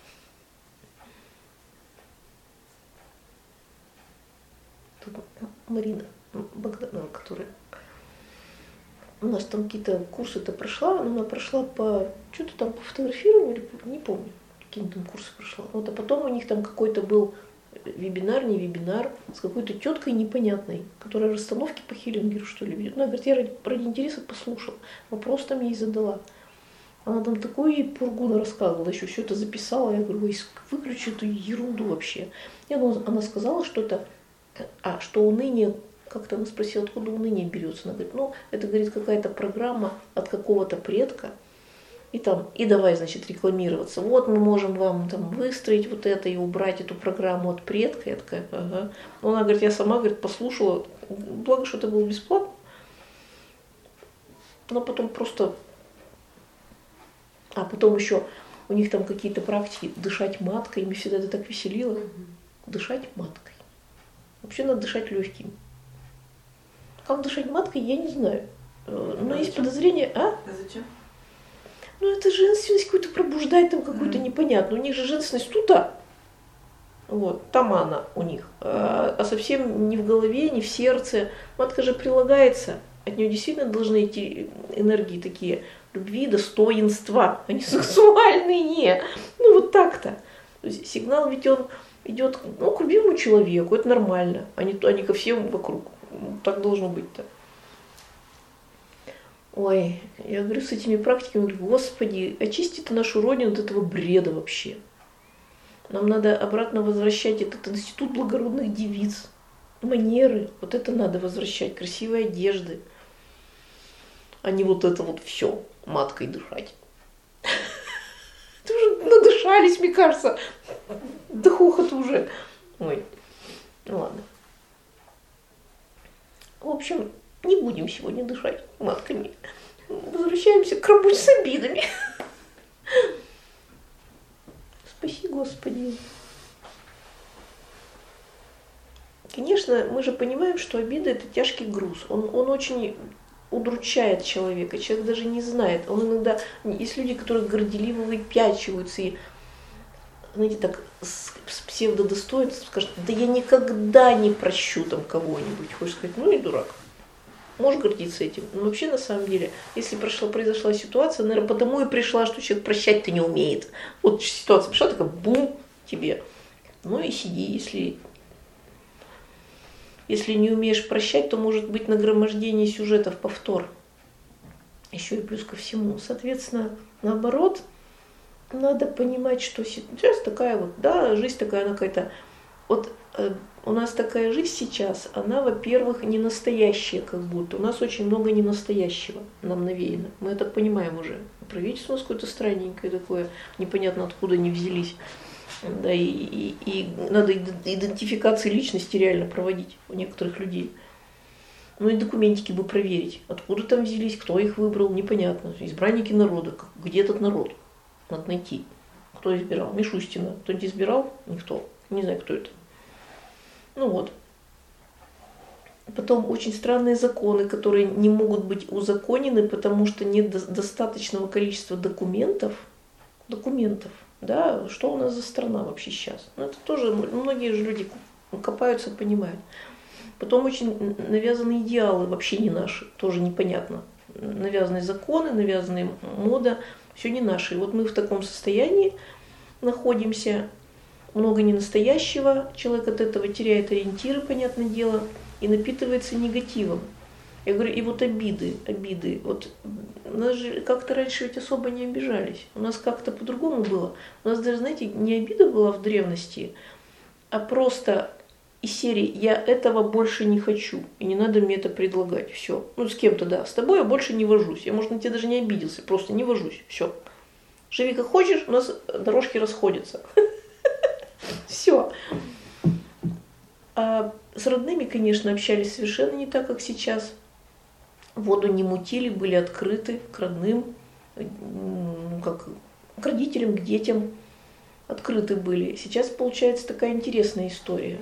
Тут Марина Богданова, которая у нас там какие-то курсы-то прошла, но она прошла по что-то там по фотографированию, или не помню, какие там курсы прошла. Вот, а потом у них там какой-то был вебинар, не вебинар, с какой-то теткой непонятной, которая расстановки по Хиллингеру, что ли, ведет. Она говорит, я ради, ради интереса послушала, вопрос там ей задала. Она там такую ей пургу рассказывала, еще все это записала. Я говорю, выключи эту ерунду вообще. И она, она сказала что-то, а, что уныние, как-то она спросила, откуда уныние берется. Она говорит, ну, это, говорит, какая-то программа от какого-то предка. И там, и давай, значит, рекламироваться. Вот мы можем вам там выстроить вот это и убрать эту программу от предка. Я такая, ага. Но она говорит, я сама, говорит, послушала. Благо, что это было бесплатно. Но потом просто... А потом еще у них там какие-то практики дышать маткой. Мне всегда это так веселило. Mm-hmm. Дышать маткой. Вообще надо дышать легким. Как дышать маткой, я не знаю. Но а есть зачем? Подозрение... А? А зачем? Ну, это женственность какую-то пробуждает, там какую-то mm. непонятную. У них же женственность тут, вот, там она у них. А, а совсем не в голове, не в сердце. Матка же прилагается. От нее действительно должны идти энергии такие любви, достоинства, а не сексуальные. Ну, вот так-то. То есть сигнал ведь он идет, ну, к любимому человеку, это нормально, а не, а не ко всем вокруг. Так должно быть-то. Ой, я говорю, с этими практиками, говорю, Господи, очисти ты нашу родину от этого бреда вообще. Нам надо обратно возвращать этот институт благородных девиц, манеры, вот это надо возвращать, красивые одежды, а не вот это вот все маткой дышать. Ты уже надышались, мне кажется, до хохота уже. Ой, ну ладно. В общем, не будем сегодня дышать матками. Возвращаемся к работе с обидами. Спаси, Господи. Конечно, мы же понимаем, что обида – это тяжкий груз. Он, он очень удручает человека. Человек даже не знает. Он иногда... Есть люди, которые горделиво выпячиваются и, знаете, так с, с псевдодостоинством скажут, да я никогда не прощу там кого-нибудь. Хочешь сказать, ну и дурак. Можешь гордиться этим. Но вообще, на самом деле, если прошла, произошла ситуация, наверное, потому и пришла, что человек прощать-то не умеет. Вот ситуация пришла, такая, бум, тебе. Ну и сиди, если... Если не умеешь прощать, то может быть нагромождение сюжетов повтор. Еще и плюс ко всему. Соответственно, наоборот, надо понимать, что сейчас такая вот, да, жизнь такая, она какая-то... Вот э, у нас такая жизнь сейчас, она, во-первых, не настоящая как будто. У нас очень много ненастоящего нам навеяно. Мы это понимаем уже. Правительство у нас какое-то странненькое такое, непонятно откуда они взялись. Да, и, и, и надо идентификации личности реально проводить у некоторых людей. Ну и документики бы проверить, откуда там взялись, кто их выбрал, непонятно. Избранники народа, где этот народ? Надо найти. Кто избирал? Мишустина. Кто-нибудь избирал? Никто. Не знаю, кто это. Ну вот. Потом очень странные законы, которые не могут быть узаконены, потому что нет достаточного количества документов. Документов. Да, что у нас за страна вообще сейчас? Ну, это тоже многие же люди копаются, понимают. Потом очень навязаны идеалы, вообще не наши, тоже непонятно. Навязаны законы, навязаны мода, все не наши. И вот мы в таком состоянии находимся. много ненастоящего, человек от этого теряет ориентиры, понятное дело, и напитывается негативом. Я говорю, и вот обиды, обиды. Вот у нас же как-то раньше ведь особо не обижались. У нас как-то по-другому было. У нас даже, знаете, не обида была в древности, а просто из серии «я этого больше не хочу, и не надо мне это предлагать». Все. Ну, с кем-то, да. С тобой я больше не вожусь. Я, может, на тебя даже не обиделся, просто не вожусь. Все. Живи как хочешь, у нас дорожки расходятся. Все. А с родными, конечно, общались совершенно не так, как сейчас. Воду не мутили, были открыты к родным, ну, как к родителям, к детям. Открыты были. Сейчас получается такая интересная история.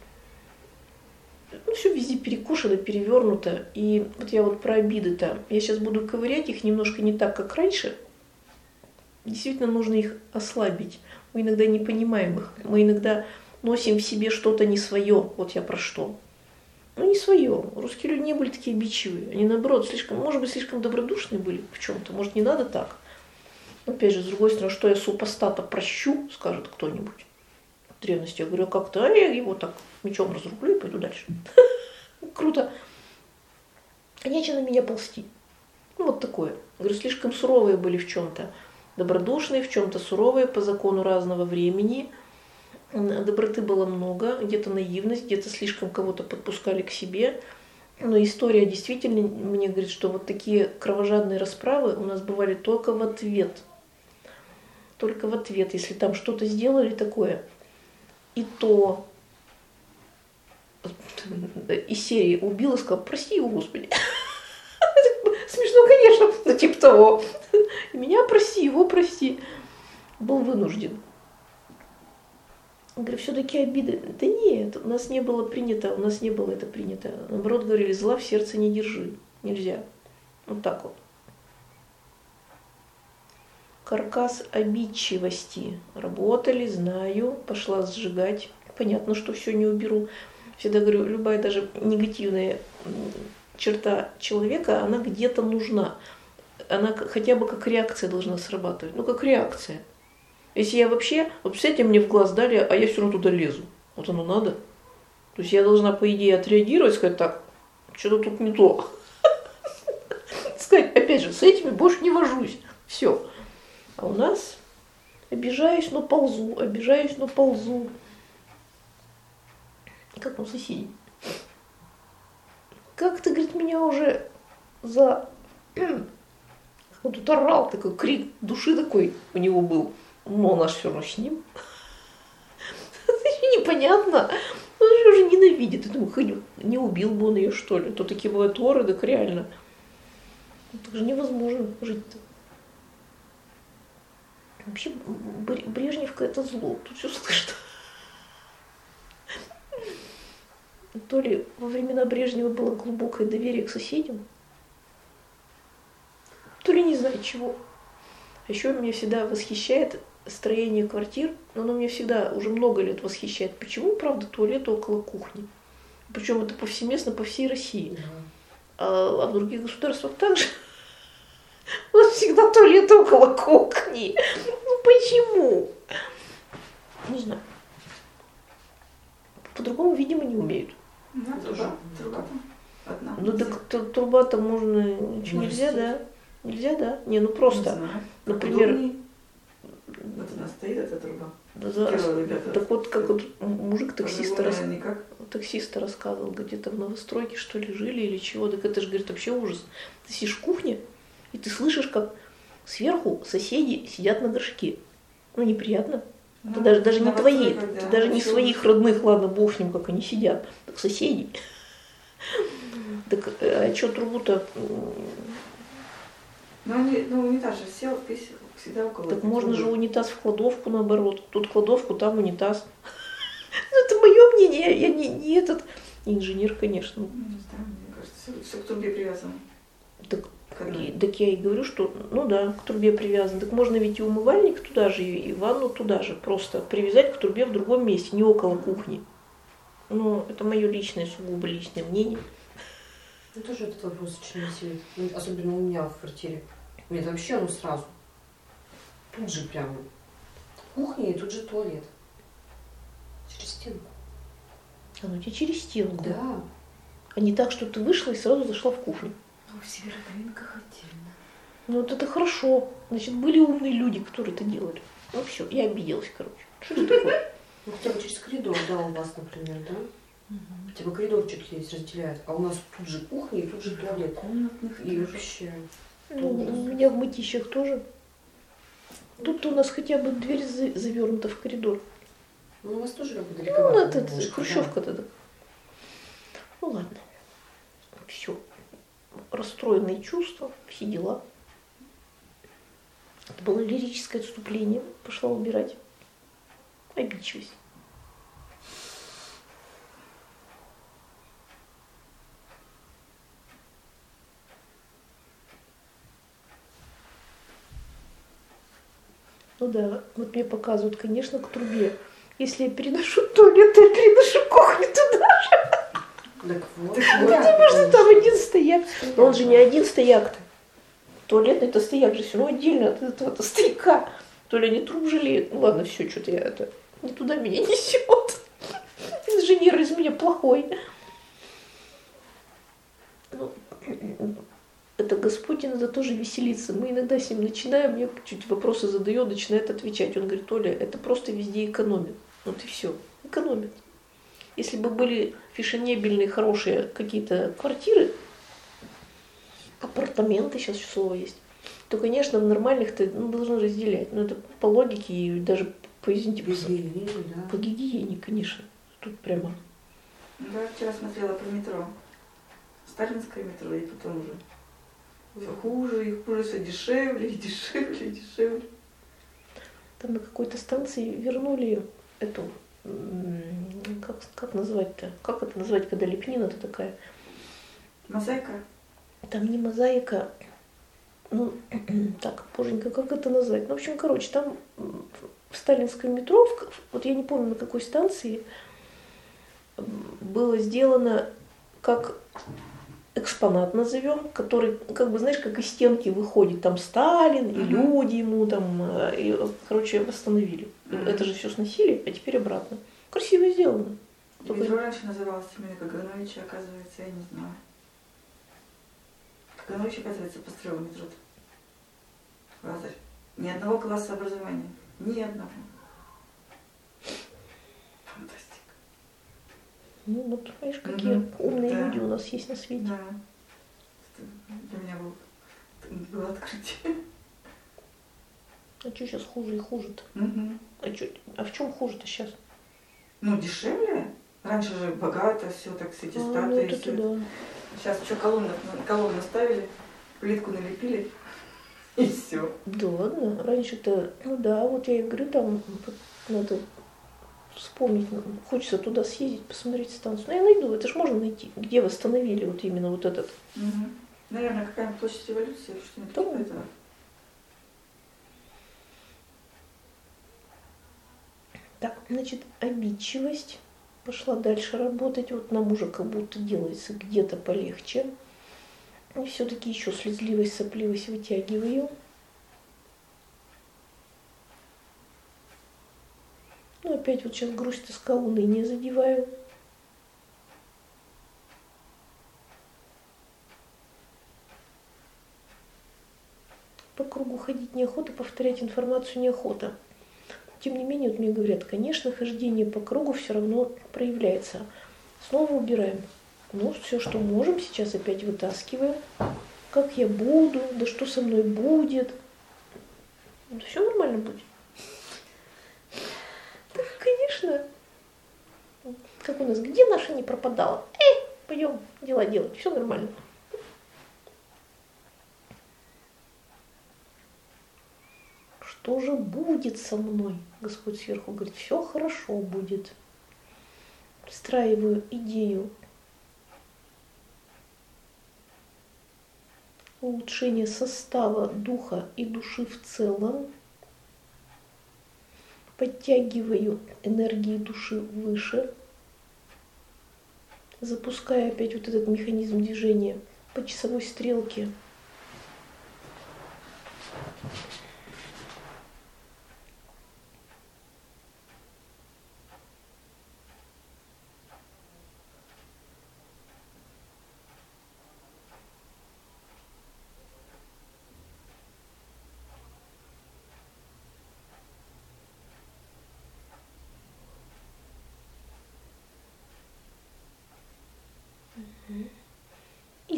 Ну, все везде перекушено, перевернуто. И вот я вот про обиды-то. Я сейчас буду ковырять их немножко не так, как раньше. Действительно, нужно их ослабить. Мы иногда не понимаем их. Мы иногда носим в себе что-то не свое. Вот я про что. Ну, не свое. Русские люди не были такие обидчивые. Они, наоборот, слишком, может быть, слишком добродушные были в чем-то. Может, не надо так. Но, опять же, с другой стороны, что я супостата прощу, скажет кто-нибудь. В древности я говорю, как-то, а я его так мечом разрублю и пойду дальше. Круто. А нечего на меня ползти. Ну, вот такое. Говорю, слишком суровые были в чем-то. Добродушные, в чем-то суровые, по закону разного времени. Доброты было много, где-то наивность, где-то слишком кого-то подпускали к себе. Но история действительно мне говорит, что вот такие кровожадные расправы у нас бывали только в ответ. Только в ответ, если там что-то сделали такое. И то из серии убил и сказал, прости его, Господи. Смешно, конечно, но типа того. Меня прости, его прости. Был вынужден. Я говорю, все-таки обиды. Да нет, у нас не было принято, у нас не было это принято. Наоборот, говорили, зла в сердце не держи. Нельзя. Вот так вот. Каркас обидчивости. Работали, знаю, пошла сжигать. Понятно, что все не уберу. Всегда говорю, любая даже негативная черта человека, она где-то нужна. Она хотя бы как реакция должна срабатывать. Ну, как реакция. Если я вообще, вот представляете, мне в глаз дали, а я все равно туда лезу. Вот оно надо. То есть я должна, по идее, отреагировать, сказать, так, что-то тут не то. Сказать, опять же, с этими больше не вожусь. Все. А у нас обижаюсь, но ползу, обижаюсь, но ползу. Как у соседей. Как ты, говорит, меня уже за... Он тут орал, такой крик души такой у него был. Но он аж все равно с ним. Непонятно. Он же уже ненавидит. Я думаю, хоть не убил бы он ее, что ли. То такие бывают воры, так реально. Это же невозможно жить-то. Вообще, Брежневка это зло. Тут все слышно. То ли во времена Брежнева было глубокое доверие к соседям, то ли не знаю чего. А еще меня всегда восхищает строение квартир, но оно меня всегда уже много лет восхищает. Почему, правда, туалет около кухни? Причем это повсеместно по всей России. Mm-hmm. А, а в других государствах также. Вот всегда туалет около кухни. Ну почему? Не знаю. По-другому, видимо, не умеют. Да, труба. Труба там одна. Ну так труба-то можно... Ничего нельзя, да? Нельзя, да? Не, ну просто, например... Вот она стоит, эта труба. Да, да. Ребята, так вот, как вот мужик таксиста, рас... никак. таксиста рассказывал, где-то в новостройке, что ли, жили или чего. Так это же, говорит, вообще ужас. Ты сидишь в кухне, и ты слышишь, как сверху соседи сидят на горшке. Ну, неприятно. Ну, это даже, даже не твои, когда, это даже не своих родных, ладно, бог с ним, как они сидят. Так соседи. Так, а что трубу-то... Ну, они, ну, унитаз же сел, весь всегда около. Так можно же унитаз в кладовку, наоборот. Тут кладовку, там унитаз. Ну, это мое мнение, я не, не этот инженер, конечно. Ну, не знаю, мне кажется, все, все к трубе привязано. Так, и, так я и говорю, что, ну да, к трубе привязан. Так можно ведь и умывальник туда же, и ванну туда же. Просто привязать к трубе в другом месте, не около кухни. Ну, это мое личное, сугубо личное мнение. Ну, тоже этот вопрос очень веселый. Ну, особенно у меня в квартире. Нет, вообще, ну сразу. Тут же прям кухня и тут же туалет. через стенку. Оно тебе через стенку. Да. А не так, что ты вышла и сразу зашла в кухню. Ну, в Северодвинках отдельно. Ну вот это хорошо. Значит, были умные люди, которые это делали. Ну все, я обиделась, короче. Что это такое? Ну, хотя бы через коридор, да, у вас, например, да? Угу. Хотя бы коридорчик есть, разделяет. А у нас тут же кухня и тут же туалет. Комнатных И вообще. Ну, у меня в Мытищах тоже. Тут у нас хотя бы дверь завернута в коридор. Ну, у вас тоже как бы Ну, далековато. это хрущевка тогда. Ну ладно. Все. Расстроенные чувства, все дела. Это было лирическое отступление. Пошла убирать. Обидчивость. Ну да, вот мне показывают, конечно, к трубе. Если я переношу туалет, то я переношу кухню туда же. Так вот. Потому что там один стояк. Но он же не один стояк-то. Туалетный это стояк же все равно отдельно от этого стояка. То ли они труп жалеют. Ну ладно, все, что-то я это... Не туда меня несет. Инженер из меня плохой. Ну, это Господь иногда тоже веселится. Мы иногда с ним начинаем, мне чуть вопросы задает, начинает отвечать. Он говорит: Оля, это просто везде экономит. Вот и все. Экономит. Если бы были фешенебельные, хорошие какие-то квартиры, апартаменты, сейчас еще слово есть, то, конечно, в нормальных-то ну, должны разделять. Но это по логике и даже по, извините, по, гигиене, да. по гигиене, конечно. Тут прямо. Да, вчера смотрела про метро. Сталинское метро, и потом уже все хуже, и хуже, все дешевле, и дешевле, и дешевле. Там на какой-то станции вернули эту, как, как назвать-то? Как это назвать, когда лепнина-то такая? Мозаика? Там не мозаика, ну, так, боженька, как это назвать? Ну, в общем, короче, там в сталинском метро, вот я не помню, на какой станции, было сделано как экспонат, назовем, который, как бы, знаешь, как из стенки выходит, там Сталин, и uh-huh. люди ему там, и, короче, восстановили. Uh-huh. Это же все сносили, а теперь обратно. Красиво сделано. Только... Метро раньше называлось именно Кагановича, оказывается, я не знаю. Каганович, оказывается, построил метро. Лазарь. Ни одного класса образования. Ни одного. Фантастика. Ну, вот, понимаешь, какие mm-hmm. умные да. люди у нас есть на свете. Да. Для меня был, было открытие. А что сейчас хуже и хуже-то? Mm-hmm. А, чё, а в чем хуже-то сейчас? Ну, дешевле. Раньше же богато, все так с эти а, статуи. Ну, это да. Сейчас что, колонны, колонны ставили, плитку налепили, и все. Да ладно, раньше-то, ну да, вот я и говорю, там надо вспомнить, хочется туда съездить, посмотреть станцию. Ну, я найду, это же можно найти, где восстановили вот именно вот этот. Угу. Наверное, какая-нибудь площадь революции или что-нибудь да. типа этого. Так, значит, обидчивость. Пошла дальше работать. Вот на мужа как будто делается где-то полегче. И все-таки еще слезливость, сопливость вытягиваю. Ну, опять вот сейчас грусть, тоска, уныние задеваю. По кругу ходить неохота, повторять информацию неохота. Тем не менее, вот мне говорят, конечно, хождение по кругу все равно проявляется. Снова убираем. Ну, все, что можем, сейчас опять вытаскиваем. Как я буду, да что со мной будет. Да все нормально будет. Да, конечно. Как у нас, где наша не пропадала? Эй, пойдем дела делать, все нормально. Что же будет со мной? Господь сверху говорит, все хорошо будет. Встраиваю идею улучшения состава духа и души в целом. Подтягиваю энергии души выше. Запускаю опять вот этот механизм движения по часовой стрелке.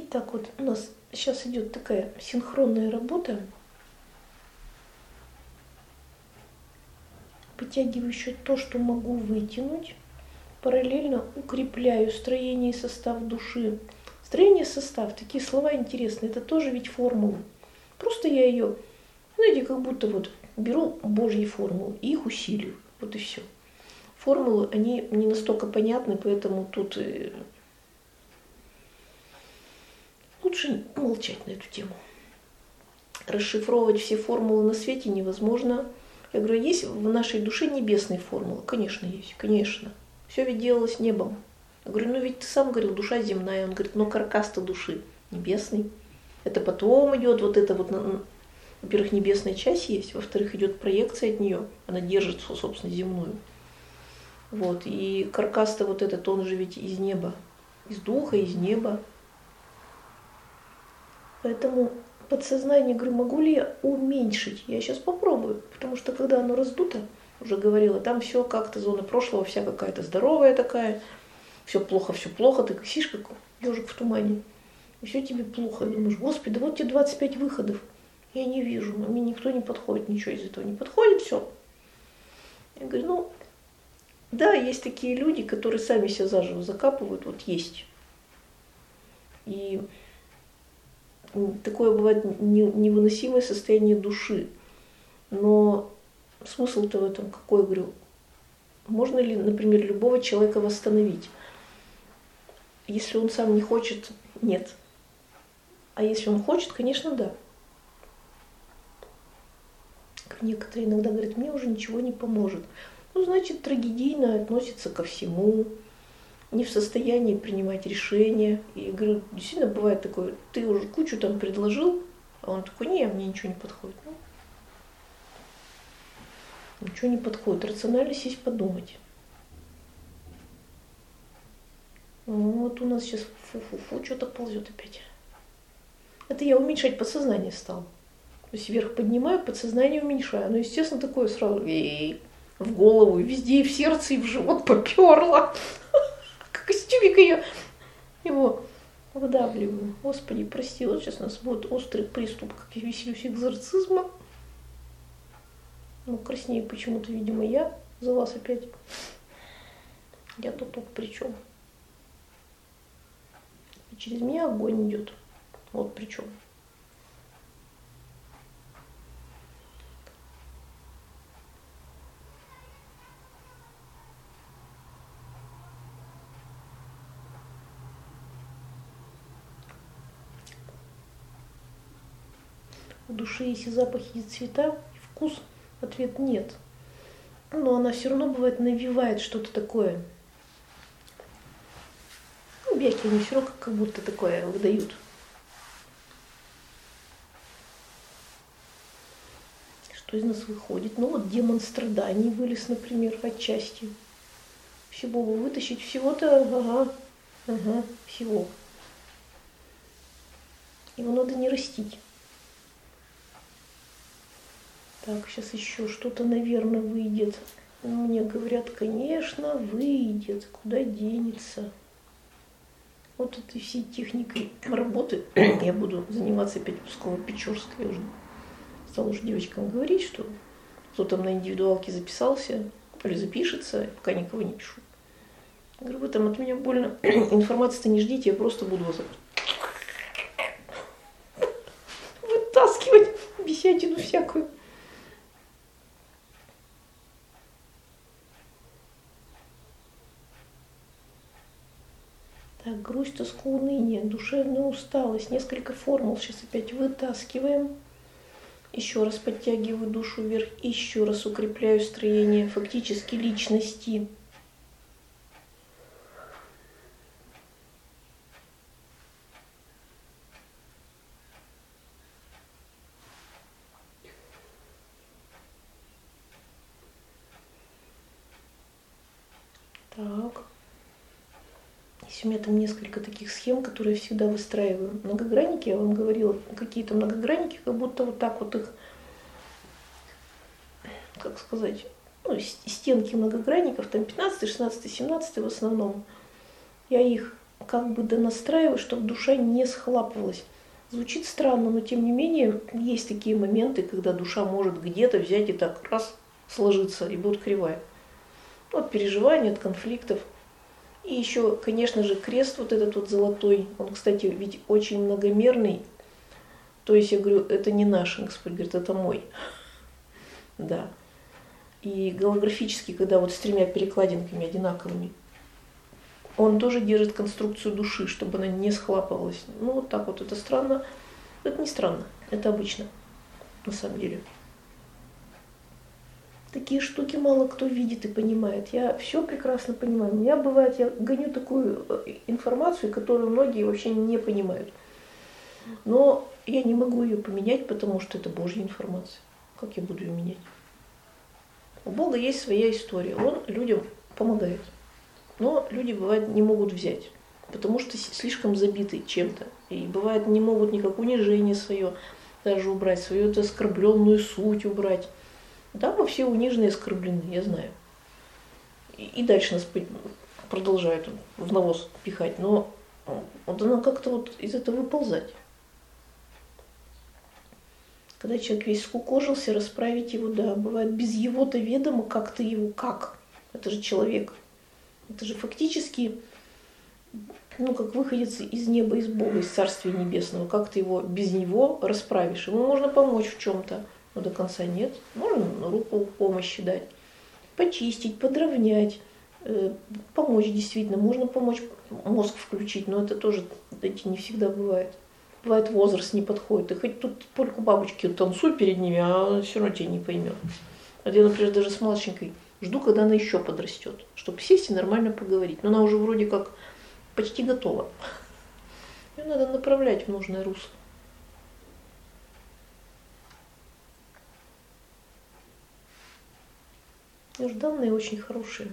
Так вот, у нас сейчас идет такая синхронная работа. Вытягиваю еще то, что могу вытянуть. Параллельно укрепляю строение и состав души. Строение и состав, такие слова интересные, это тоже ведь формулы. Просто я ее, знаете, как будто вот беру Божьи формулы и их усиливаю. Вот и все. Формулы, они не настолько понятны, поэтому тут лучше молчать на эту тему. Расшифровывать все формулы на свете невозможно. Я говорю, есть в нашей душе небесные формулы? Конечно, есть, конечно. Все ведь делалось небом. Я говорю, ну ведь ты сам говорил, душа земная. Он говорит, ну каркас-то души небесный. Это потом идет вот это вот, во-первых, небесная часть есть, во-вторых, идет проекция от нее, она держит, собственно, земную. Вот, и каркас-то вот этот, он же ведь из неба, из духа, из неба. Поэтому подсознание, говорю, могу ли я уменьшить? Я сейчас попробую, потому что когда оно раздуто, уже говорила, там все как-то зона прошлого, вся какая-то здоровая такая, все плохо, все плохо, ты сидишь как ежик в тумане, и все тебе плохо. И думаешь, Господи, да вот тебе двадцать пять выходов, я не вижу, а мне никто не подходит, ничего из этого не подходит, все. Я говорю, ну, да, есть такие люди, которые сами себя заживо закапывают, вот есть. И такое бывает невыносимое состояние души. Но смысл-то в этом какой, говорю, можно ли, например, любого человека восстановить? Если он сам не хочет, нет. А если он хочет, конечно, да. Некоторые иногда говорят, мне уже ничего не поможет. Ну, значит, трагедийно относится ко всему, не в состоянии принимать решения. И я говорю, действительно бывает такое, ты уже кучу там предложил, а он такой, не, мне ничего не подходит. Ну, ничего не подходит. Рационально сесть подумать. Вот у нас сейчас фу-фу-фу, что-то ползет опять. Это я уменьшать подсознание стал. То есть вверх поднимаю, подсознание уменьшаю. Ну, естественно, такое сразу в голову, везде, и в сердце, и в живот поперло. Как из тюбика я его выдавливаю. Господи, прости, вот сейчас у нас будет острый приступ, как я веселюсь, экзорцизма. Ну, краснею почему-то, видимо, я за вас опять. Я-то тут при чем? И через меня огонь идет. Вот при чем. В душе есть и запахи, и цвета, и вкус. Ответ нет. Но она все равно бывает навевает что-то такое. Ну, бяки они все равно как будто такое выдают. Что из нас выходит? Ну вот демон страданий вылез, например, отчасти. Всего бы вытащить, всего-то, ага, ага, всего. Его надо не растить. Так, сейчас еще что-то, наверное, выйдет. Мне говорят, конечно, выйдет. Куда денется? Вот этой всей техникой работы я буду заниматься опять Псково-Печорской. Я уже стала уже девочкам говорить, что кто там на индивидуалке записался или запишется, пока никого не пишу. Я говорю, вы там от меня больно информации-то не ждите, я просто буду вас вытаскивать бесятину всякую. Так, грусть, тоску, уныние, душевная усталость. Несколько формул сейчас опять вытаскиваем. Еще раз подтягиваю душу вверх. Еще раз укрепляю строение фактически личности. Так. Есть у меня там несколько таких схем, которые я всегда выстраиваю. Многогранники, я вам говорила, какие-то многогранники, как будто вот так вот их, как сказать, ну, стенки многогранников, там пятнадцатый, шестнадцатый, семнадцатый в основном. Я их как бы донастраивать, чтобы душа не схлапывалась. Звучит странно, но тем не менее есть такие моменты, когда душа может где-то взять и так раз сложиться, и будет кривая. От переживаний, от конфликтов. И еще, конечно же, крест вот этот вот золотой, он, кстати, ведь очень многомерный. То есть я говорю, это не наш, Господь говорит, это мой. Да. И голографически, когда вот с тремя перекладинками одинаковыми, он тоже держит конструкцию души, чтобы она не схлапывалась. Ну, вот так вот. Это странно. Это не странно. Это обычно, на самом деле. Такие штуки мало кто видит и понимает. Я все прекрасно понимаю. У меня бывает, я гоню такую информацию, которую многие вообще не понимают. Но я не могу ее поменять, потому что это Божья информация. Как я буду ее менять? У Бога есть своя история. Он людям помогает. Но люди, бывает, не могут взять, потому что слишком забиты чем-то. И бывает, не могут никак унижение свое даже убрать, свою эту оскорбленную суть убрать. Да, мы все унижены и оскорблены, я знаю. И, и дальше нас продолжают в навоз пихать. Но вот оно как-то вот из этого выползать. Когда человек весь скукожился, расправить его, да, бывает без его-то ведома, как ты его, как? Это же человек. Это же фактически, ну, как выходец из неба, из Бога, из Царствия Небесного. Как ты его без него расправишь? Ему можно помочь в чем-то, но до конца нет. Можно руку помощи дать, почистить, подровнять, э, помочь действительно. Можно помочь мозг включить, но это тоже, знаете, не всегда бывает. Бывает, возраст не подходит. Ты хоть тут польку бабочки танцуй перед ними, а он все равно тебя не поймет. Вот я, например, даже с младшенькой жду, когда она еще подрастет, чтобы сесть и нормально поговорить. Но она уже вроде как почти готова. Ее надо направлять в нужное русло. Данные очень хорошие.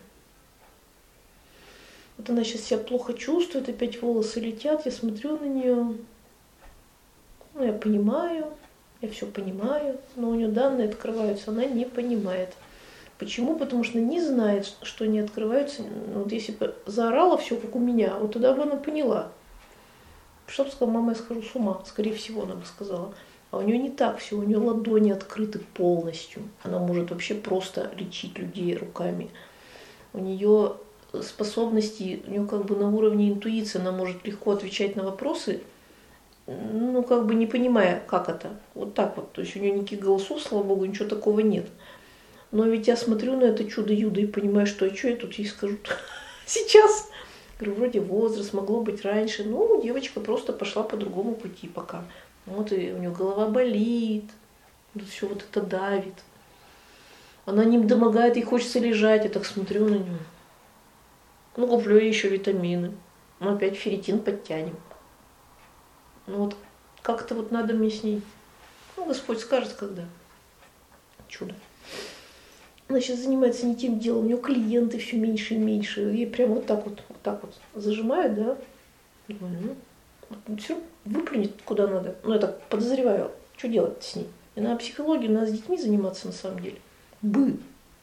Вот она сейчас себя плохо чувствует, опять волосы летят, я смотрю на нее. Ну, я понимаю, я все понимаю, но у нее данные открываются, она не понимает. Почему? Потому что не знает, что они открываются. Вот если бы заорала все, как у меня, вот тогда бы она поняла. Что бы сказала, мама, я схожу с ума, скорее всего, она бы сказала. А у нее не так все, у нее ладони открыты полностью. Она может вообще просто лечить людей руками. У нее способности, у нее как бы на уровне интуиции, она может легко отвечать на вопросы, ну, как бы не понимая, как это. Вот так вот. То есть у нее никаких голосов, слава богу, ничего такого нет. Но ведь я смотрю на это чудо-юдо и понимаю, что а что я тут ей скажу сейчас? Говорю, вроде возраст, могло быть раньше. Ну, девочка просто пошла по другому пути пока. Вот и у нее голова болит, вот все вот это давит. Она не домогает, ей хочется лежать, я так смотрю на нее. Ну, куплю ей еще витамины. Ну, опять ферритин подтянем. Ну вот как-то вот надо мне с ней. Ну, Господь скажет, когда. Чудо. Она сейчас занимается не тем делом, у нее клиенты все меньше и меньше. Ей прям вот так вот, вот так вот зажимают, да. Думаю, ну, все выплюнет куда надо. Ну, я так подозреваю, что делать с ней. И надо психологию, надо с детьми заниматься на самом деле. Бы.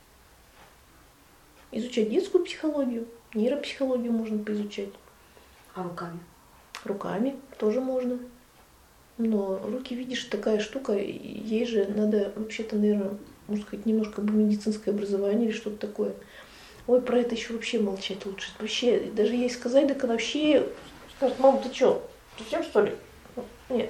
Изучать детскую психологию, нейропсихологию можно поизучать. А руками? Руками тоже можно. Но руки, видишь, такая штука, ей же надо вообще-то, наверное, можно сказать, немножко бы медицинское образование или что-то такое. Ой, про это еще вообще молчать лучше. Вообще, даже ей сказать, так она вообще скажет, мам, ты что, совсем что ли? Нет.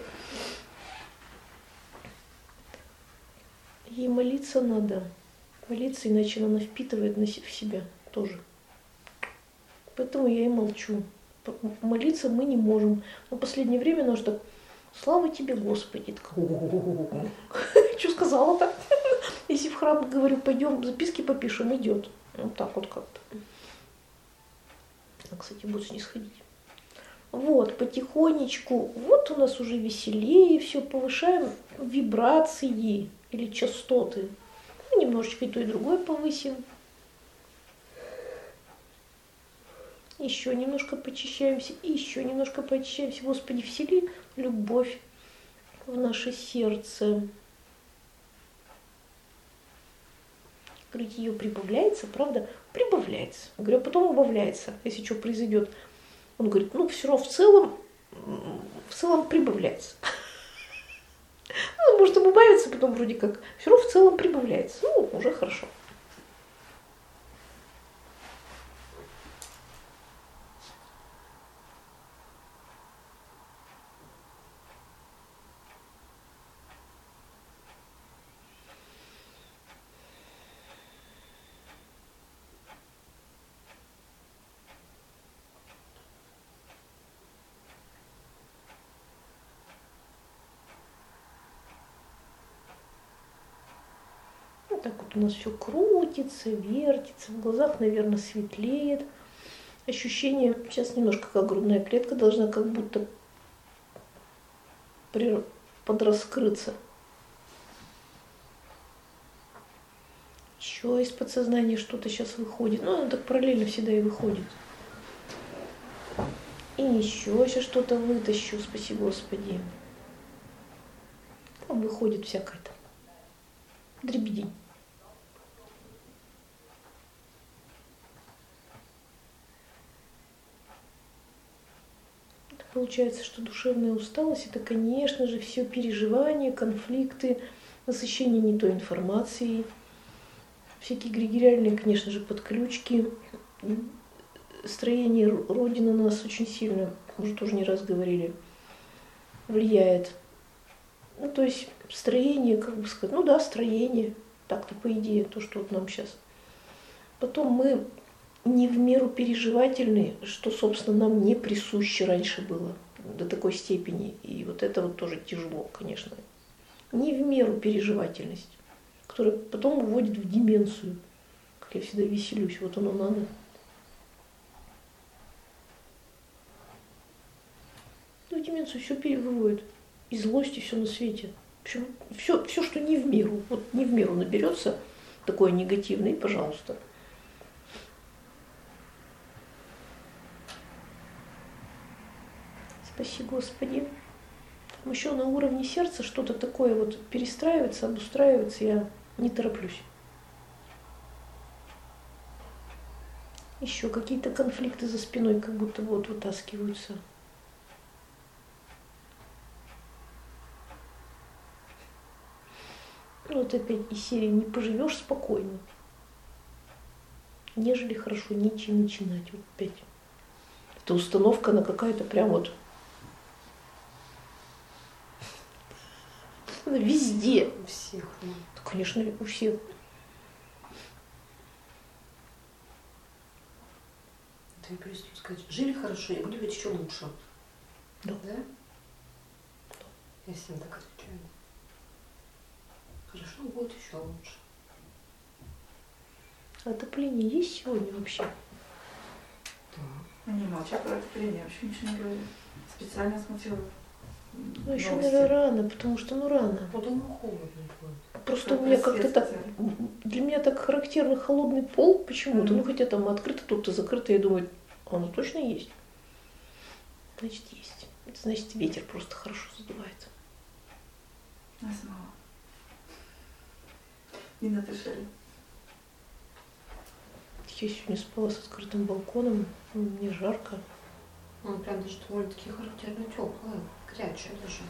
Ей молиться надо. Молиться, иначе она впитывает в себя тоже. Поэтому я и молчу. Молиться мы не можем. Но в последнее время она уже так, слава тебе, Господи. Что сказала-то? Если в храм говорю, пойдем, записки попишем, идет. Вот так вот как-то. А, кстати, будет с ней сходить. Вот, потихонечку, вот у нас уже веселее, все повышаем вибрации или частоты. Ну, немножечко и то, и другое повысим. Еще немножко почищаемся, и еще немножко почищаемся. Господи, всели любовь в наше сердце. Говорите, ее прибавляется, правда? Прибавляется. Говорю, а потом убавляется, если что произойдет. Он говорит, ну, все равно в целом, в целом прибавляется. Ну, может, убавится, потом вроде как, все равно в целом прибавляется. Ну, уже хорошо. Так вот у нас все крутится, вертится, в глазах, наверное, светлеет. Ощущение, сейчас немножко как грудная клетка должна как будто подраскрыться. Еще из подсознания что-то сейчас выходит. Ну, оно так параллельно всегда и выходит. И еще сейчас что-то вытащу, спаси Господи. Там выходит всякое-то. Дребедень. Получается, что душевная усталость – это, конечно же, все переживания, конфликты, насыщение не той информацией, всякие эгрегориальные, конечно же, подключки, строение Родины на нас очень сильно, уже тоже не раз говорили, влияет. Ну, то есть строение, как бы сказать, ну да, строение, так-то по идее, то, что вот нам сейчас. Потом мы не в меру переживательные, что, собственно, нам не присуще раньше было до такой степени. И вот это вот тоже тяжело, конечно. Не в меру переживательность, которая потом уводит в деменцию. Как я всегда веселюсь, вот оно надо. Ну, в деменцию все выводит. И злость, и все на свете. В общем, все, все, что не в меру. Вот не в меру наберется такое негативное, и пожалуйста. Спаси Господи. Там еще на уровне сердца что-то такое вот перестраивается, обустраивается, я не тороплюсь. Еще какие-то конфликты за спиной как будто вот вытаскиваются. Ну, вот опять из серии «Не поживешь спокойно», нежели хорошо ничем начинать. Вот опять. Это установка на какая-то прям вот везде. У всех. Ну. Да, конечно, у всех. Ты просто сказать, жили хорошо, и будет быть еще лучше. Да. Да? Я всем так отвечаю. Хорошо, будет еще лучше. Отопление есть сегодня вообще? Да. Они молчат про отопление, вообще ничего не говорят. Специально смотрела. Ну, еще, наверное, рано, потому что, ну, рано. Потом холодно будет. Просто Как у меня как-то так, просветится. для меня так характерно холодный пол почему-то. Мгм. Ну, хотя там открыто, тут-то закрыто, я думаю, оно точно есть. Значит, есть. Это значит, ветер просто хорошо задувает. Нас мало. Не надышали. Я сегодня спала с открытым балконом, ну, мне жарко. Он прям даже довольно-таки характерно теплое, горячее даже.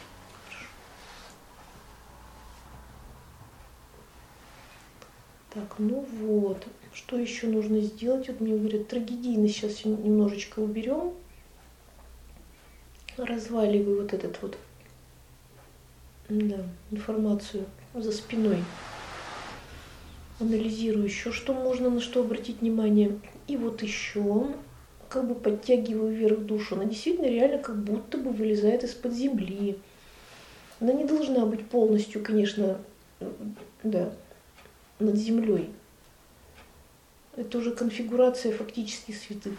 Так, ну вот. Что еще нужно сделать? Вот мне говорят, трагедийность сейчас немножечко уберем. Разваливаю вот этот вот, да, информацию за спиной. Анализирую еще, что можно, на что обратить внимание. И вот еще как бы подтягиваю вверх душу. Она действительно реально как будто бы вылезает из-под земли. Она не должна быть полностью, конечно, да, над землей. Это уже конфигурация фактически святых.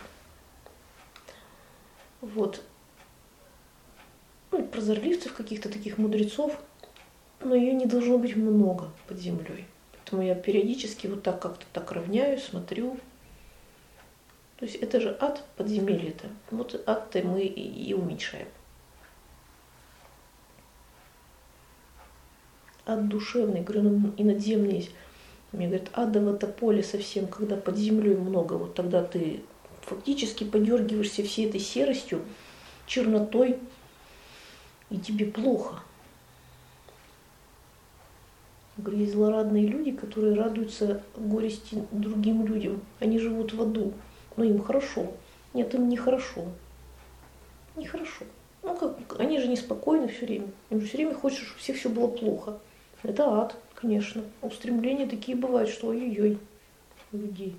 Вот. Ну, прозорливцев, каких-то таких мудрецов. Но ее не должно быть много под землей. Поэтому я периодически вот так как-то так равняю, смотрю. То есть это же ад, подземелье-то. Вот ад-то мы и, и уменьшаем. Ад душевный, говорю, ну, и надземный есть. Мне говорят, адово-то поле совсем, когда под землей много, вот тогда ты фактически подергиваешься всей этой серостью, чернотой, и тебе плохо. Я говорю, есть злорадные люди, которые радуются горести другим людям. Они живут в аду, но им хорошо. Нет, им нехорошо. Нехорошо. Ну как, они же неспокойны все время. Им же все время хочется, чтобы у всех все было плохо. Это ад, конечно. Устремления такие бывают, что ой-ой-ой у людей.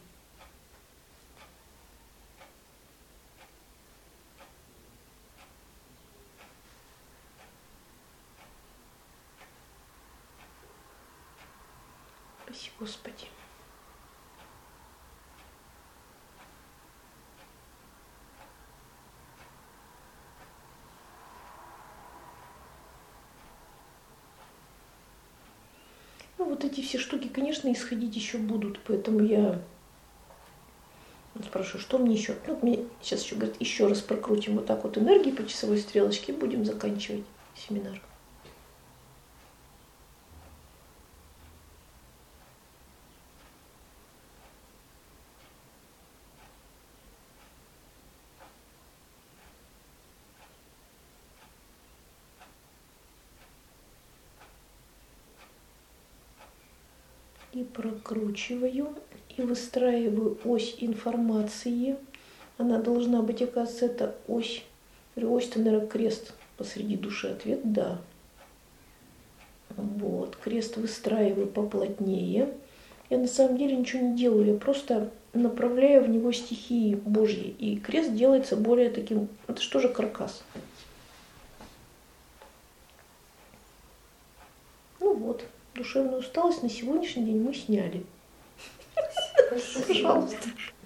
Спасибо, Господи. Ну, вот эти все штуки, конечно, исходить еще будут, поэтому я спрашиваю, что мне еще? Ну, мне сейчас еще говорят, еще раз прокрутим вот так вот энергии по часовой стрелочке и будем заканчивать семинар. И прокручиваю, и выстраиваю ось информации. Она должна быть, оказывается, это ось. Ось-то, наверное, крест посреди души. Ответ – да. Вот, крест выстраиваю поплотнее. Я на самом деле ничего не делаю, я просто направляю в него стихии Божьи. И крест делается более таким, это что же каркас? Ну вот. Душевную усталость на сегодняшний день мы сняли. Пожалуйста.